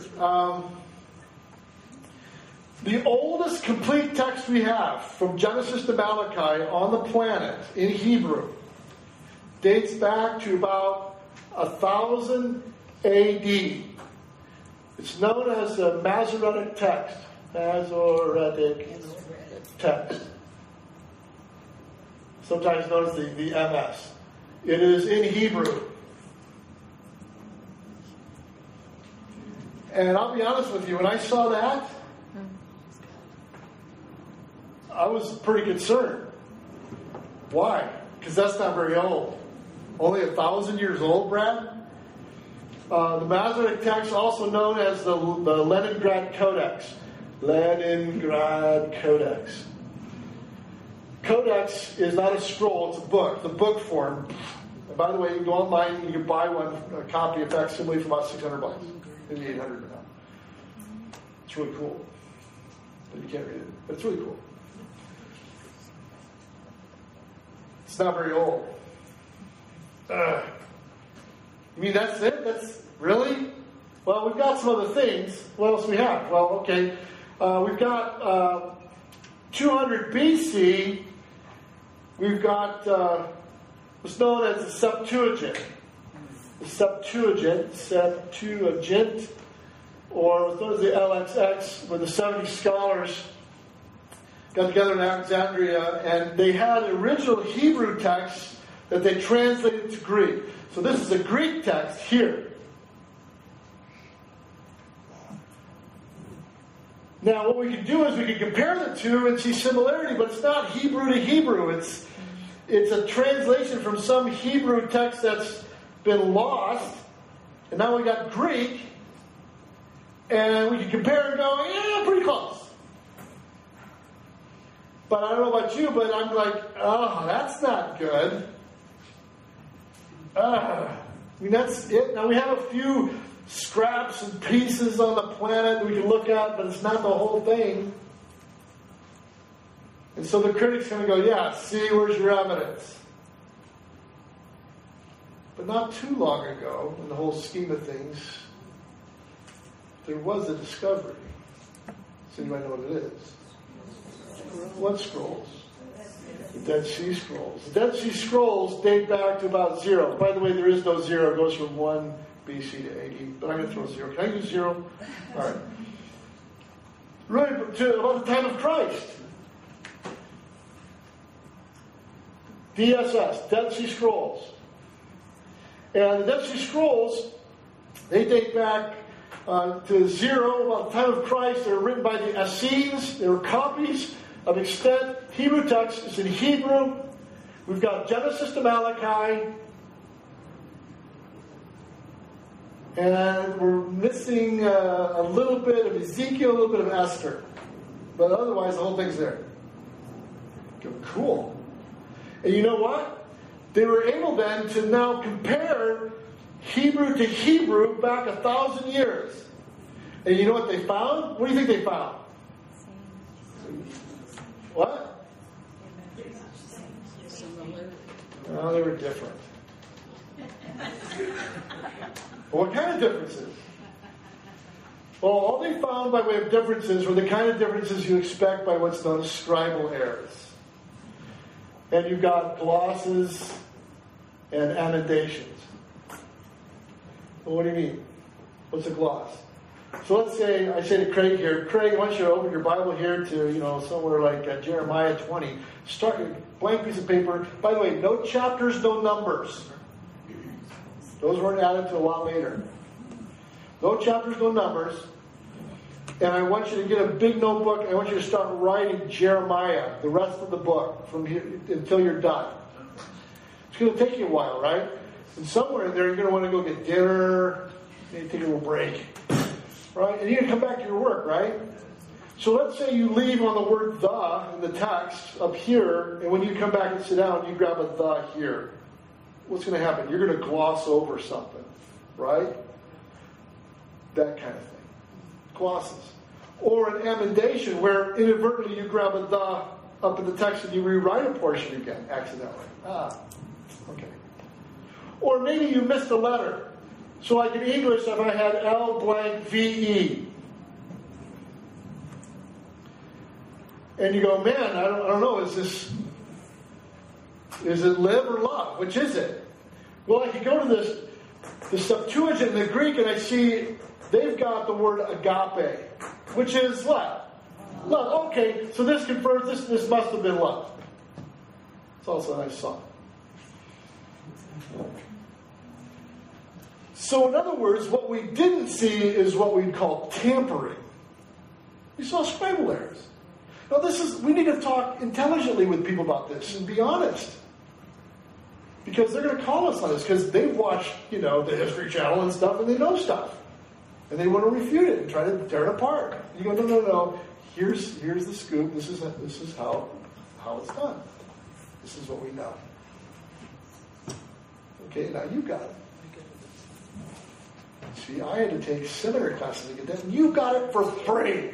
The oldest complete text we have from Genesis to Malachi on the planet in Hebrew dates back to about 1000 AD. It's known as the Masoretic text. Masoretic text. Sometimes known as the MS. It is in Hebrew. And I'll be honest with you, when I saw that, I was pretty concerned. Why? Because that's not very old. Only 1,000 years old, Brad. The Masoretic text, also known as the Leningrad Codex. Leningrad Codex. Codex is not a scroll, it's a book, the book form. And by the way, you can go online and you can buy one, a copy of facsimile for about $600, maybe $800 now. It's really cool. But you can't read it, but it's really cool. It's not very old. You mean that's it? That's really? Well, we've got some other things. What else do we have? Well, okay. We've got 200 BC. We've got what's known as the Septuagint. The Septuagint, or what's known as the LXX, where the 70 scholars got together in Alexandria, and they had original Hebrew texts that they translated to Greek. So this is a Greek text here. Now, what we can do is we can compare the two and see similarity, but it's not Hebrew to Hebrew. It's a translation from some Hebrew text that's been lost, and now we got Greek, and we can compare and go, yeah, pretty close. But I don't know about you, but I'm like, oh, that's not good. I mean, that's it. Now, we have a few scraps and pieces on the planet we can look at, but it's not the whole thing. And so the critic's going to go, yeah, see, where's your evidence? But not too long ago, in the whole scheme of things, there was a discovery. So anybody know what it is? What scrolls? The Dead Sea Scrolls. The Dead Sea Scrolls date back to about 0. By the way, there is no 0. It goes from 1 BC to 80. But I'm going to throw 0. Can I use 0? All right. Really, to about the time of Christ. DSS, Dead Sea Scrolls. And the Dead Sea Scrolls, they date back to 0, about the time of Christ. They were written by the Essenes. They were copies of extant Hebrew text. It's in Hebrew. We've got Genesis to Malachi. And we're missing a little bit of Ezekiel, a little bit of Esther. But otherwise, the whole thing's there. Cool. And you know what? They were able then to now compare Hebrew to Hebrew back 1,000 years. And you know what they found? What do you think they found? What? No, they were different. Well, what kind of differences? Well, all they found by way of differences were the kind of differences you expect by what's known as scribal errors. And you've got glosses and annotations. Well, what do you mean? What's a gloss? So let's say, I say to Craig here, Craig, why don't you open your Bible here to, somewhere like Jeremiah 20. Start a blank piece of paper. By the way, no chapters, no numbers. Those weren't added to a lot later. No chapters, no numbers. And I want you to get a big notebook. I want you to start writing Jeremiah, the rest of the book, from here until you're done. It's going to take you a while, right? And somewhere in there, you're going to want to go get dinner, maybe take a little break, right? And you're going to come back to your work, right? So let's say you leave on the word the in the text up here, and when you come back and sit down, you grab a the here. What's going to happen? You're going to gloss over something, right? That kind of thing. Glosses. Or an emendation where inadvertently you grab a the up in the text and you rewrite a portion again, accidentally. Okay. Or maybe you missed a letter. So like in English, if I had L blank VE. And you go, man, I don't know, is it live or love? Which is it? Well, I could go to the Septuagint in the Greek and I see they've got the word agape, which is what? Love. Okay, so this confirms this must have been love. It's also a nice song. So in other words, what we didn't see is what we'd call tampering. We saw scribal errors. Now we need to talk intelligently with people about this and be honest. Because they're going to call us on this because they've watched, the History Channel and stuff and they know stuff. And they want to refute it and try to tear it apart. You go, no. Here's the scoop. This is how it's done. This is what we know. Okay, now you got it. See, I had to take seminary classes to get that, and you got it for free.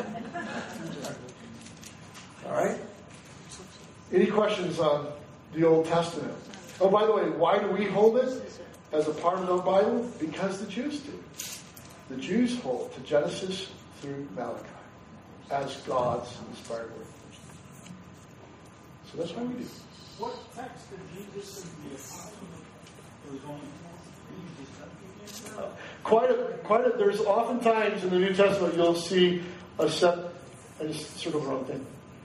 All right? Any questions on the Old Testament? Oh, by the way, why do we hold it as a part of the Bible? Because the Jews do. The Jews hold to Genesis through Malachi as God's inspired word. So that's why we do. What text did Jesus and the apostles? There was only Quite a. There's oftentimes in the New Testament you'll see a set. I just circled the wrong thing.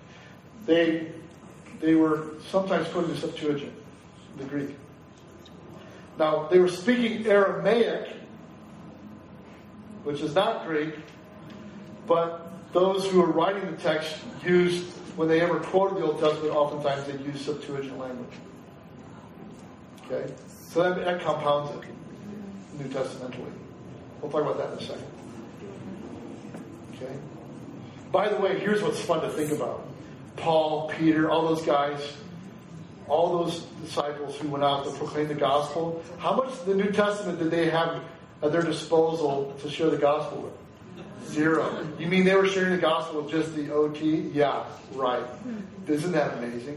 They were sometimes put in the Septuagint, the Greek. Now they were speaking Aramaic, which is not Greek, but those who were writing the text used, when they ever quoted the Old Testament, oftentimes they used Septuagint language. Okay, so that compounds it New Testamentally. We'll talk about that in a second. Okay. By the way, here's what's fun to think about. Paul, Peter, all those guys, all those disciples who went out to proclaim the gospel, how much of the New Testament did they have at their disposal to share the gospel with? 0. You mean they were sharing the gospel with just the OT? Yeah, right. Isn't that amazing?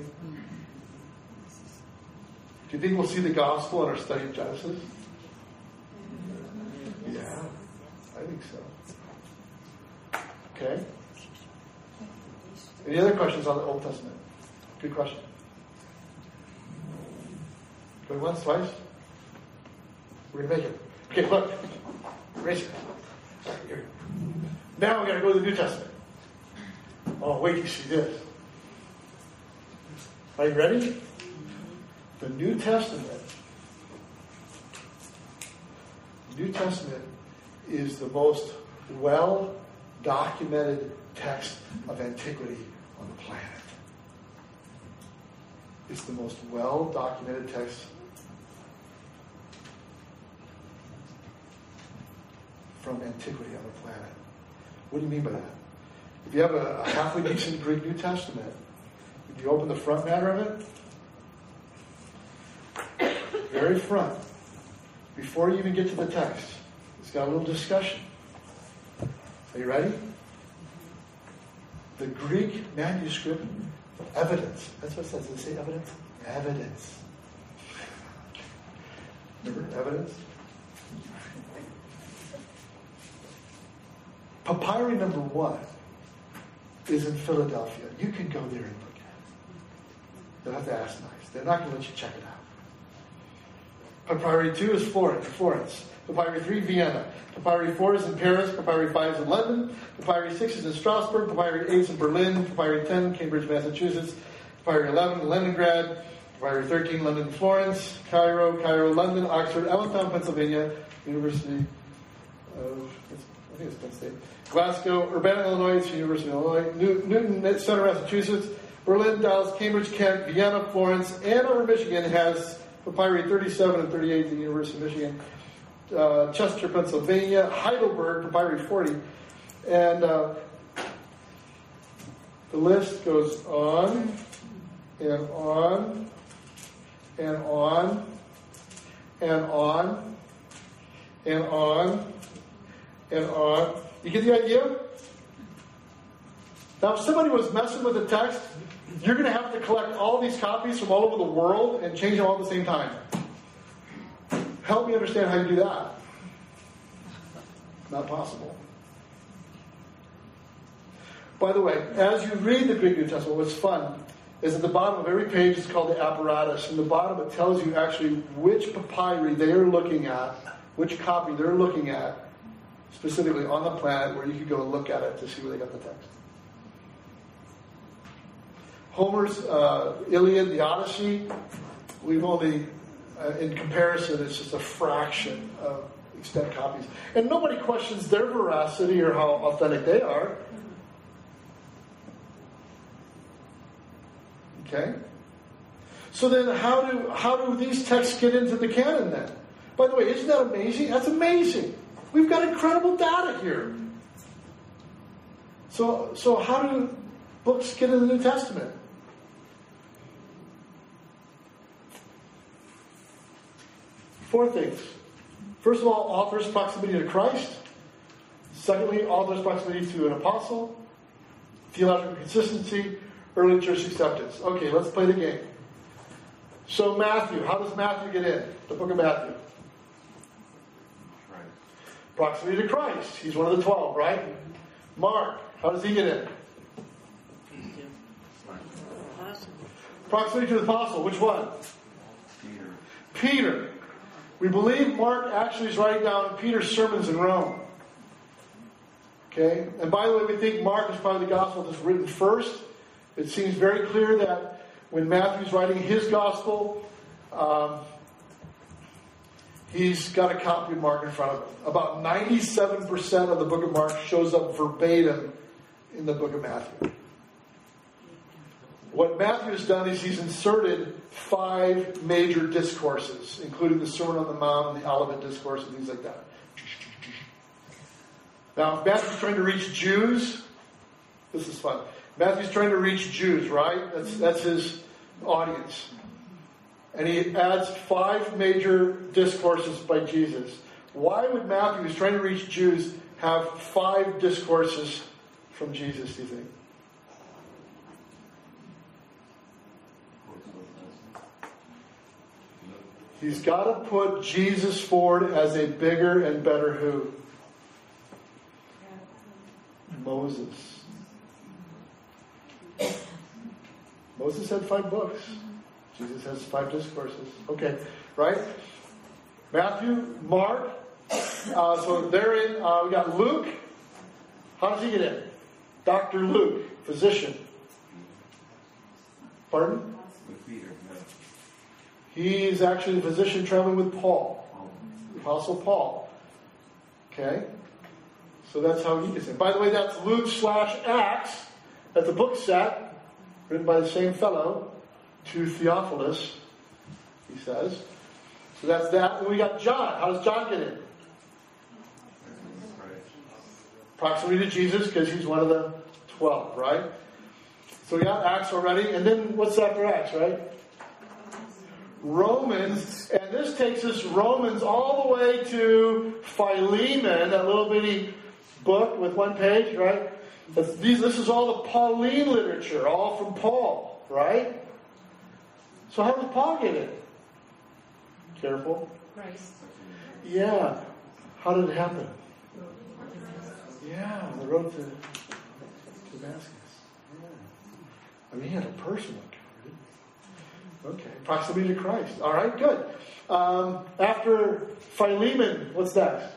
Do you think we'll see the gospel in our study of Genesis? Yeah, I think so. Okay. Any other questions on the Old Testament? Good question. Going once, twice? We're going to make it. Okay, look. Raise it. Sorry, here. Now we're going to go to the New Testament. Oh, wait, you see this. Are you ready? The New Testament is the most well-documented text of antiquity on the planet. It's the most well-documented text. antiquity on the planet. What do you mean by that? If you have a halfway decent Greek New Testament, if you open the front matter of it, very front, before you even get to the text, it's got a little discussion. Are you ready? The Greek manuscript evidence. That's what it says. Does it say evidence? Evidence. Remember evidence? Papyri number 1 is in Philadelphia. You can go there and look at it. You'll have to ask nice. They're not going to let you check it out. Papyri 2 is Florence. Papyri 3, Vienna. Papyri 4 is in Paris. Papyri 5 is in London. Papyri 6 is in Strasbourg. Papyri 8 is in Berlin. Papyri 10, Cambridge, Massachusetts. Papyri 11, Leningrad. Papyri 13, London, Florence. Cairo, London, Oxford, Allentown, Pennsylvania. University of, I think it's Penn State. Glasgow, Urbana, Illinois. It's University of Illinois. Newton Center, Massachusetts. Berlin, Dallas, Cambridge, Kent, Vienna, Florence. Ann Arbor, Michigan has Papyri 37 and 38 at the University of Michigan. Chester, Pennsylvania, Heidelberg, Papyri 40, and the list goes on and on and on and on and on and on. You get the idea? Now, if somebody was messing with the text, you're going to have to collect all these copies from all over the world and change them all at the same time. Help me understand how you do that. Not possible. By the way, as you read the Greek New Testament, what's fun is at the bottom of every page is called the apparatus. In the bottom it tells you actually which papyri they are looking at, which copy they're looking at, specifically on the planet, where you could go and look at it to see where they got the text. Homer's Iliad, the Odyssey, we've only... in comparison, it's just a fraction of extant copies. And nobody questions their veracity or how authentic they are. Okay? So then how do these texts get into the canon then? By the way, isn't that amazing? That's amazing. We've got incredible data here. So how do books get in the New Testament? Four things. First of all, author's proximity to Christ. Secondly, author's proximity to an apostle. Theological consistency. Early church acceptance. Okay, let's play the game. So Matthew, how does Matthew get in? The book of Matthew. Right. Proximity to Christ. He's one of the 12, right? Mark, how does he get in? Proximity to the apostle. Which one? Peter. We believe Mark actually is writing down Peter's sermons in Rome. Okay? And by the way, we think Mark is probably the gospel that's written first. It seems very clear that when Matthew's writing his gospel, he's got a copy of Mark in front of him. About 97% of the book of Mark shows up verbatim in the book of Matthew. What Matthew has done is he's inserted 5 major discourses, including the Sermon on the Mount and the Olivet Discourse and things like that. Now, if Matthew's trying to reach Jews, this is fun. Matthew's trying to reach Jews, right? That's his audience. And he adds 5 major discourses by Jesus. Why would Matthew, who's trying to reach Jews, have 5 discourses from Jesus, do you think? He's got to put Jesus forward as a bigger and better who? Moses. Moses had 5 books. Jesus has 5 discourses. Okay, right? Matthew, Mark. So they're in. We got Luke. How does he get in? Dr. Luke, physician. Pardon? With Peter. He's actually a physician traveling with Paul, the Apostle Paul. Okay? So that's how he gets in. By the way, that's Luke/Acts. That's a book set written by the same fellow to Theophilus, he says. So that's that. And we got John. How does John get in? proximity to Jesus because he's one of the 12, right? So we got Acts already. And then what's after Acts, right? Romans. And this takes us Romans all the way to Philemon, that little bitty book with one page, right? This is all the Pauline literature, all from Paul, right? So how did Paul get it? Careful. Christ. Yeah. How did it happen? Yeah, on the road to Damascus. Yeah. I mean, he had a personal encounter. Okay. Proximity to Christ. All right, good. After Philemon, what's next?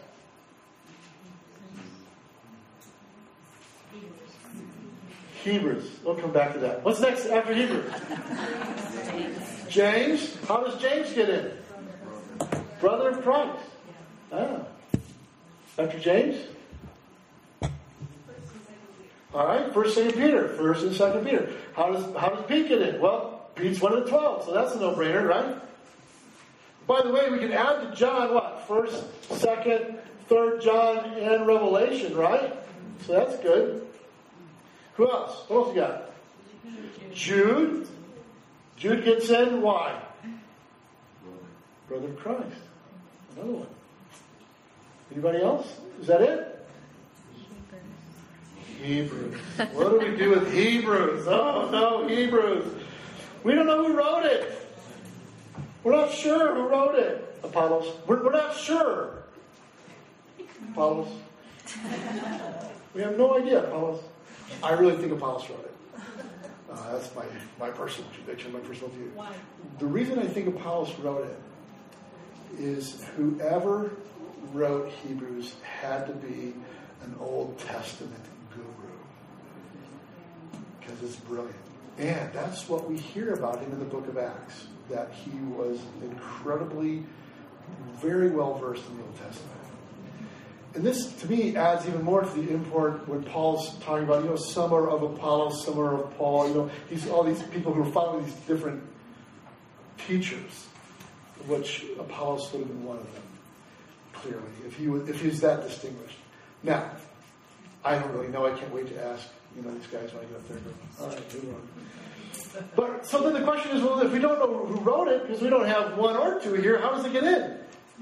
Hebrews. We'll come back to that. What's next after Hebrews? James. How does James get in? Brother of Christ. Ah. After James? All right, 1st and 2nd Peter. 1st and 2nd Peter. How does Pete get in? Well, Pete's one of the 12, so that's a no-brainer, right? By the way, we can add to John what? 1st, 2nd, 3rd John, and Revelation, right? So that's good. Who else? What else you got? Jude. Jude gets in. Why? Brother of Christ. Another one. Anybody else? Is that it? Hebrews. What do we do with Hebrews? Oh no, Hebrews. We don't know who wrote it. We're not sure who wrote it. Apollos. We're not sure. Apollos. We have no idea, Apollos. I really think Apollos wrote it. That's my personal conviction, my personal view. Why? The reason I think Apollos wrote it is whoever wrote Hebrews had to be an Old Testament guru. Because it's brilliant. And that's what we hear about him in the book of Acts. That he was incredibly, very well versed in the Old Testament. And this, to me, adds even more to the import when Paul's talking about, some are of Apollos, some are of Paul. All these people who are following these different teachers, which Apollos would have been one of them, clearly, if he was that distinguished. Now, I don't really know. I can't wait to ask, these guys when I get up there. All right, move on. But so then the question is, well, if we don't know who wrote it, because we don't have one or two here, how does it get in?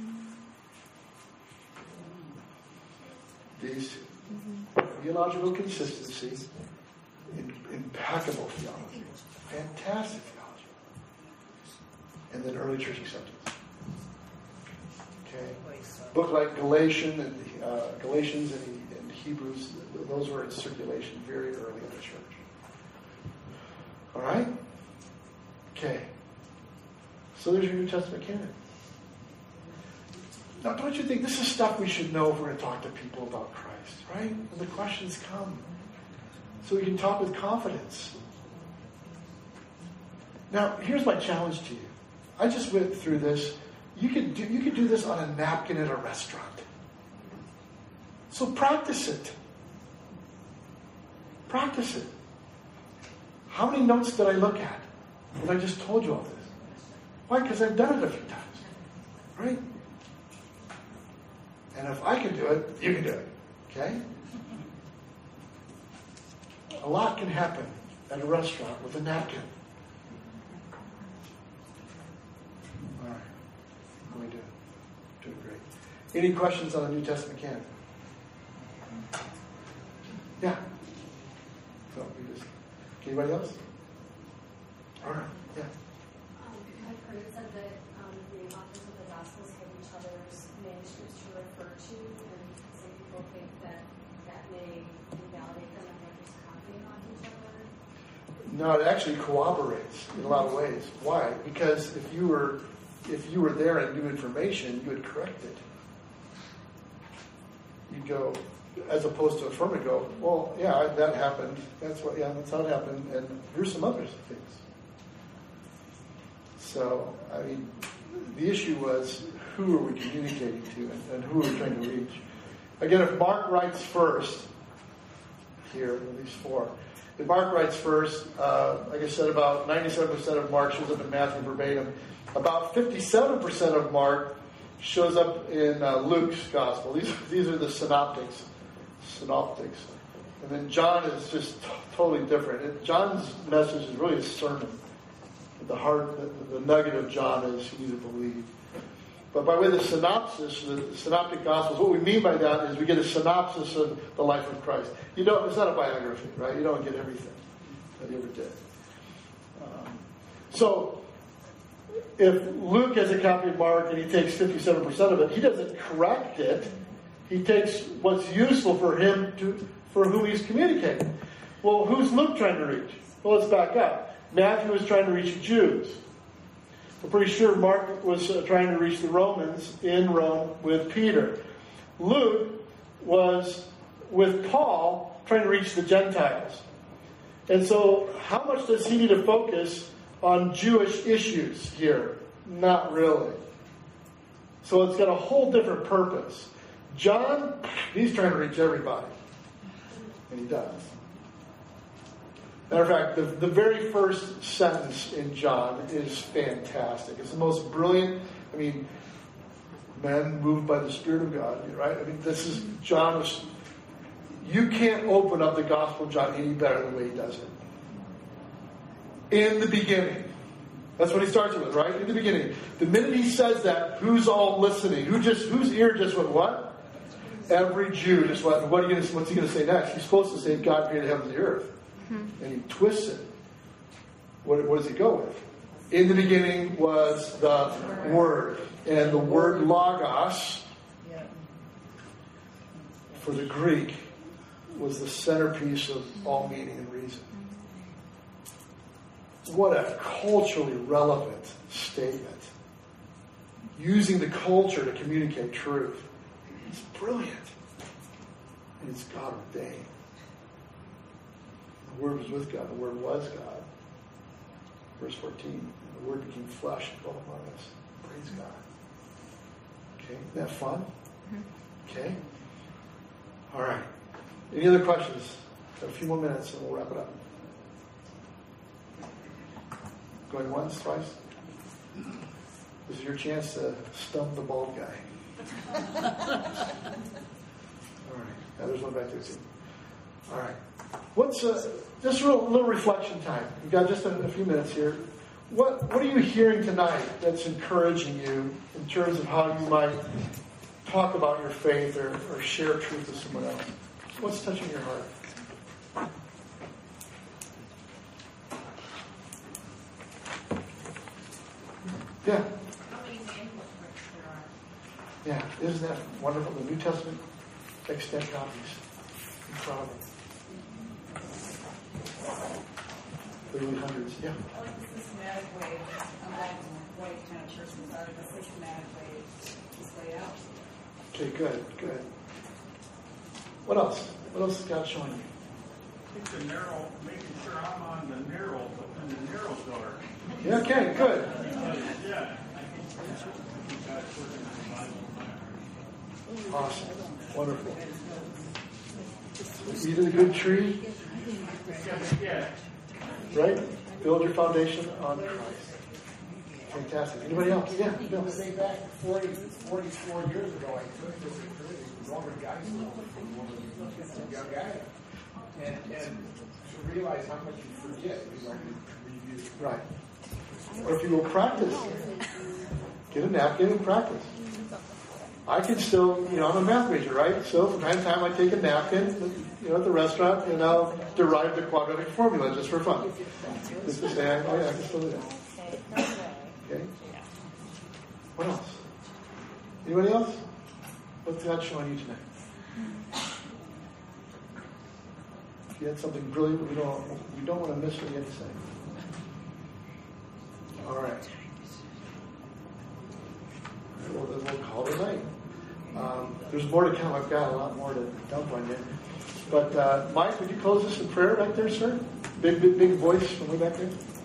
These theological consistency, impeccable theology, fantastic theology, and then early church acceptance. Okay, book like Galatians and Hebrews, those were in circulation very early in the church. All right, okay. So there's your New Testament canon. Now, don't you think this is stuff we should know if we're going to talk to people about Christ, right? When the questions come. So we can talk with confidence. Now, here's my challenge to you. I just went through this. You could do this on a napkin at a restaurant. So practice it. Practice it. How many notes did I look at when I just told you all this? Why? Because I've done it a few times. Right? And if I can do it, you can do it. Okay? A lot can happen at a restaurant with a napkin. All right. How are we doing? Doing great. Any questions on the New Testament canon? Yeah. So anybody else? All right. Yeah. I've heard it said that the authors of the Gospels have each other's manuscripts to refer to, and some people think that may invalidate them and they're just copying off each other. No, it actually cooperates in a lot of ways. Why? Because if you were there and knew information, you would correct it. You'd go, as opposed to affirm it, go, well, yeah, that happened. That's how it happened. And here's some other things. So, I mean, the issue was who are we communicating to and who are we trying to reach? Again, if Mark writes first, here, at least 4. If Mark writes first, like I said, about 97% of Mark shows up in Matthew verbatim. About 57% of Mark shows up in Luke's gospel. These are the synoptics. synoptics. And then John is just totally different. John's message is really a sermon. The heart, the nugget of John is you need to believe. But by way of the synopsis, the synoptic gospels, what we mean by that is we get a synopsis of the life of Christ. It's not a biography, right? You don't get everything that he ever did. So, if Luke has a copy of Mark and he takes 57% of it, he doesn't correct it. He takes what's useful for him for whom he's communicating. Well, who's Luke trying to reach? Well, let's back up. Matthew was trying to reach the Jews. We're pretty sure Mark was trying to reach the Romans in Rome with Peter. Luke was with Paul trying to reach the Gentiles. And so, how much does he need to focus on Jewish issues here? Not really. So it's got a whole different purpose. John, he's trying to reach everybody. And he does. Matter of fact, the very first sentence in John is fantastic. It's the most brilliant, men moved by the Spirit of God, right? This is John. You can't open up the Gospel of John any better than the way he does it. In the beginning. That's what he starts with, right? In the beginning. The minute he says that, who's all listening? Whose ear just went what? Every Jew just went, what's he going to say next? He's supposed to say God created heaven and the earth. And he twists it. What does he go with? In the beginning was the Word. And the word logos, for the Greek, was the centerpiece of all meaning and reason. What a culturally relevant statement. Using the culture to communicate truth. It's brilliant. And it's God ordained. The Word was with God. The Word was God. Verse 14. The Word became flesh and dwelt among us. Praise God. Okay. Isn't that fun? Okay. All right. Any other questions? Got a few more minutes and we'll wrap it up. Going once, twice? This is your chance to stump the bald guy. All right. Now there's one back there too. All right. What's just a little reflection time? We've got just a few minutes here. What are you hearing tonight that's encouraging you in terms of how you might talk about your faith or share truth with someone else? What's touching your heart? Yeah. How many manuscripts there are? Yeah. Isn't that wonderful? The New Testament extant copies. Incredible. Literally hundreds. Yeah. I like the systematic way. I'm like a white kind of person, but the systematic way it's laid out. Okay, good. What else? What else is God showing you? I think making sure I'm on the narrow, in the narrow door. Yeah, okay, good. Yeah, I think God's working on the Bible in my heart. Awesome. Wonderful. Eat of a good tree, Yeah. right? Build your foundation on Christ. Fantastic. Anybody else? Yeah, Bill. Say back 44 years ago, I took this older guy, young guy, and to realize how much you forget, we learn to review. Right. Or if you will practice, get a napkin and practice. I can still, I'm a math major, right? So from time to time I take a napkin, at the restaurant, and I'll derive the quadratic formula just for fun. Just to say, I can still do that. Okay? What else? Anybody else? What's God showing you tonight? If you had something brilliant, we don't want to miss what you had to say. All right. Well, then we'll call it a night. There's more to come. I've got a lot more to dump on you. But Mike, would you close us in prayer right there, sir? Big voice from way back there.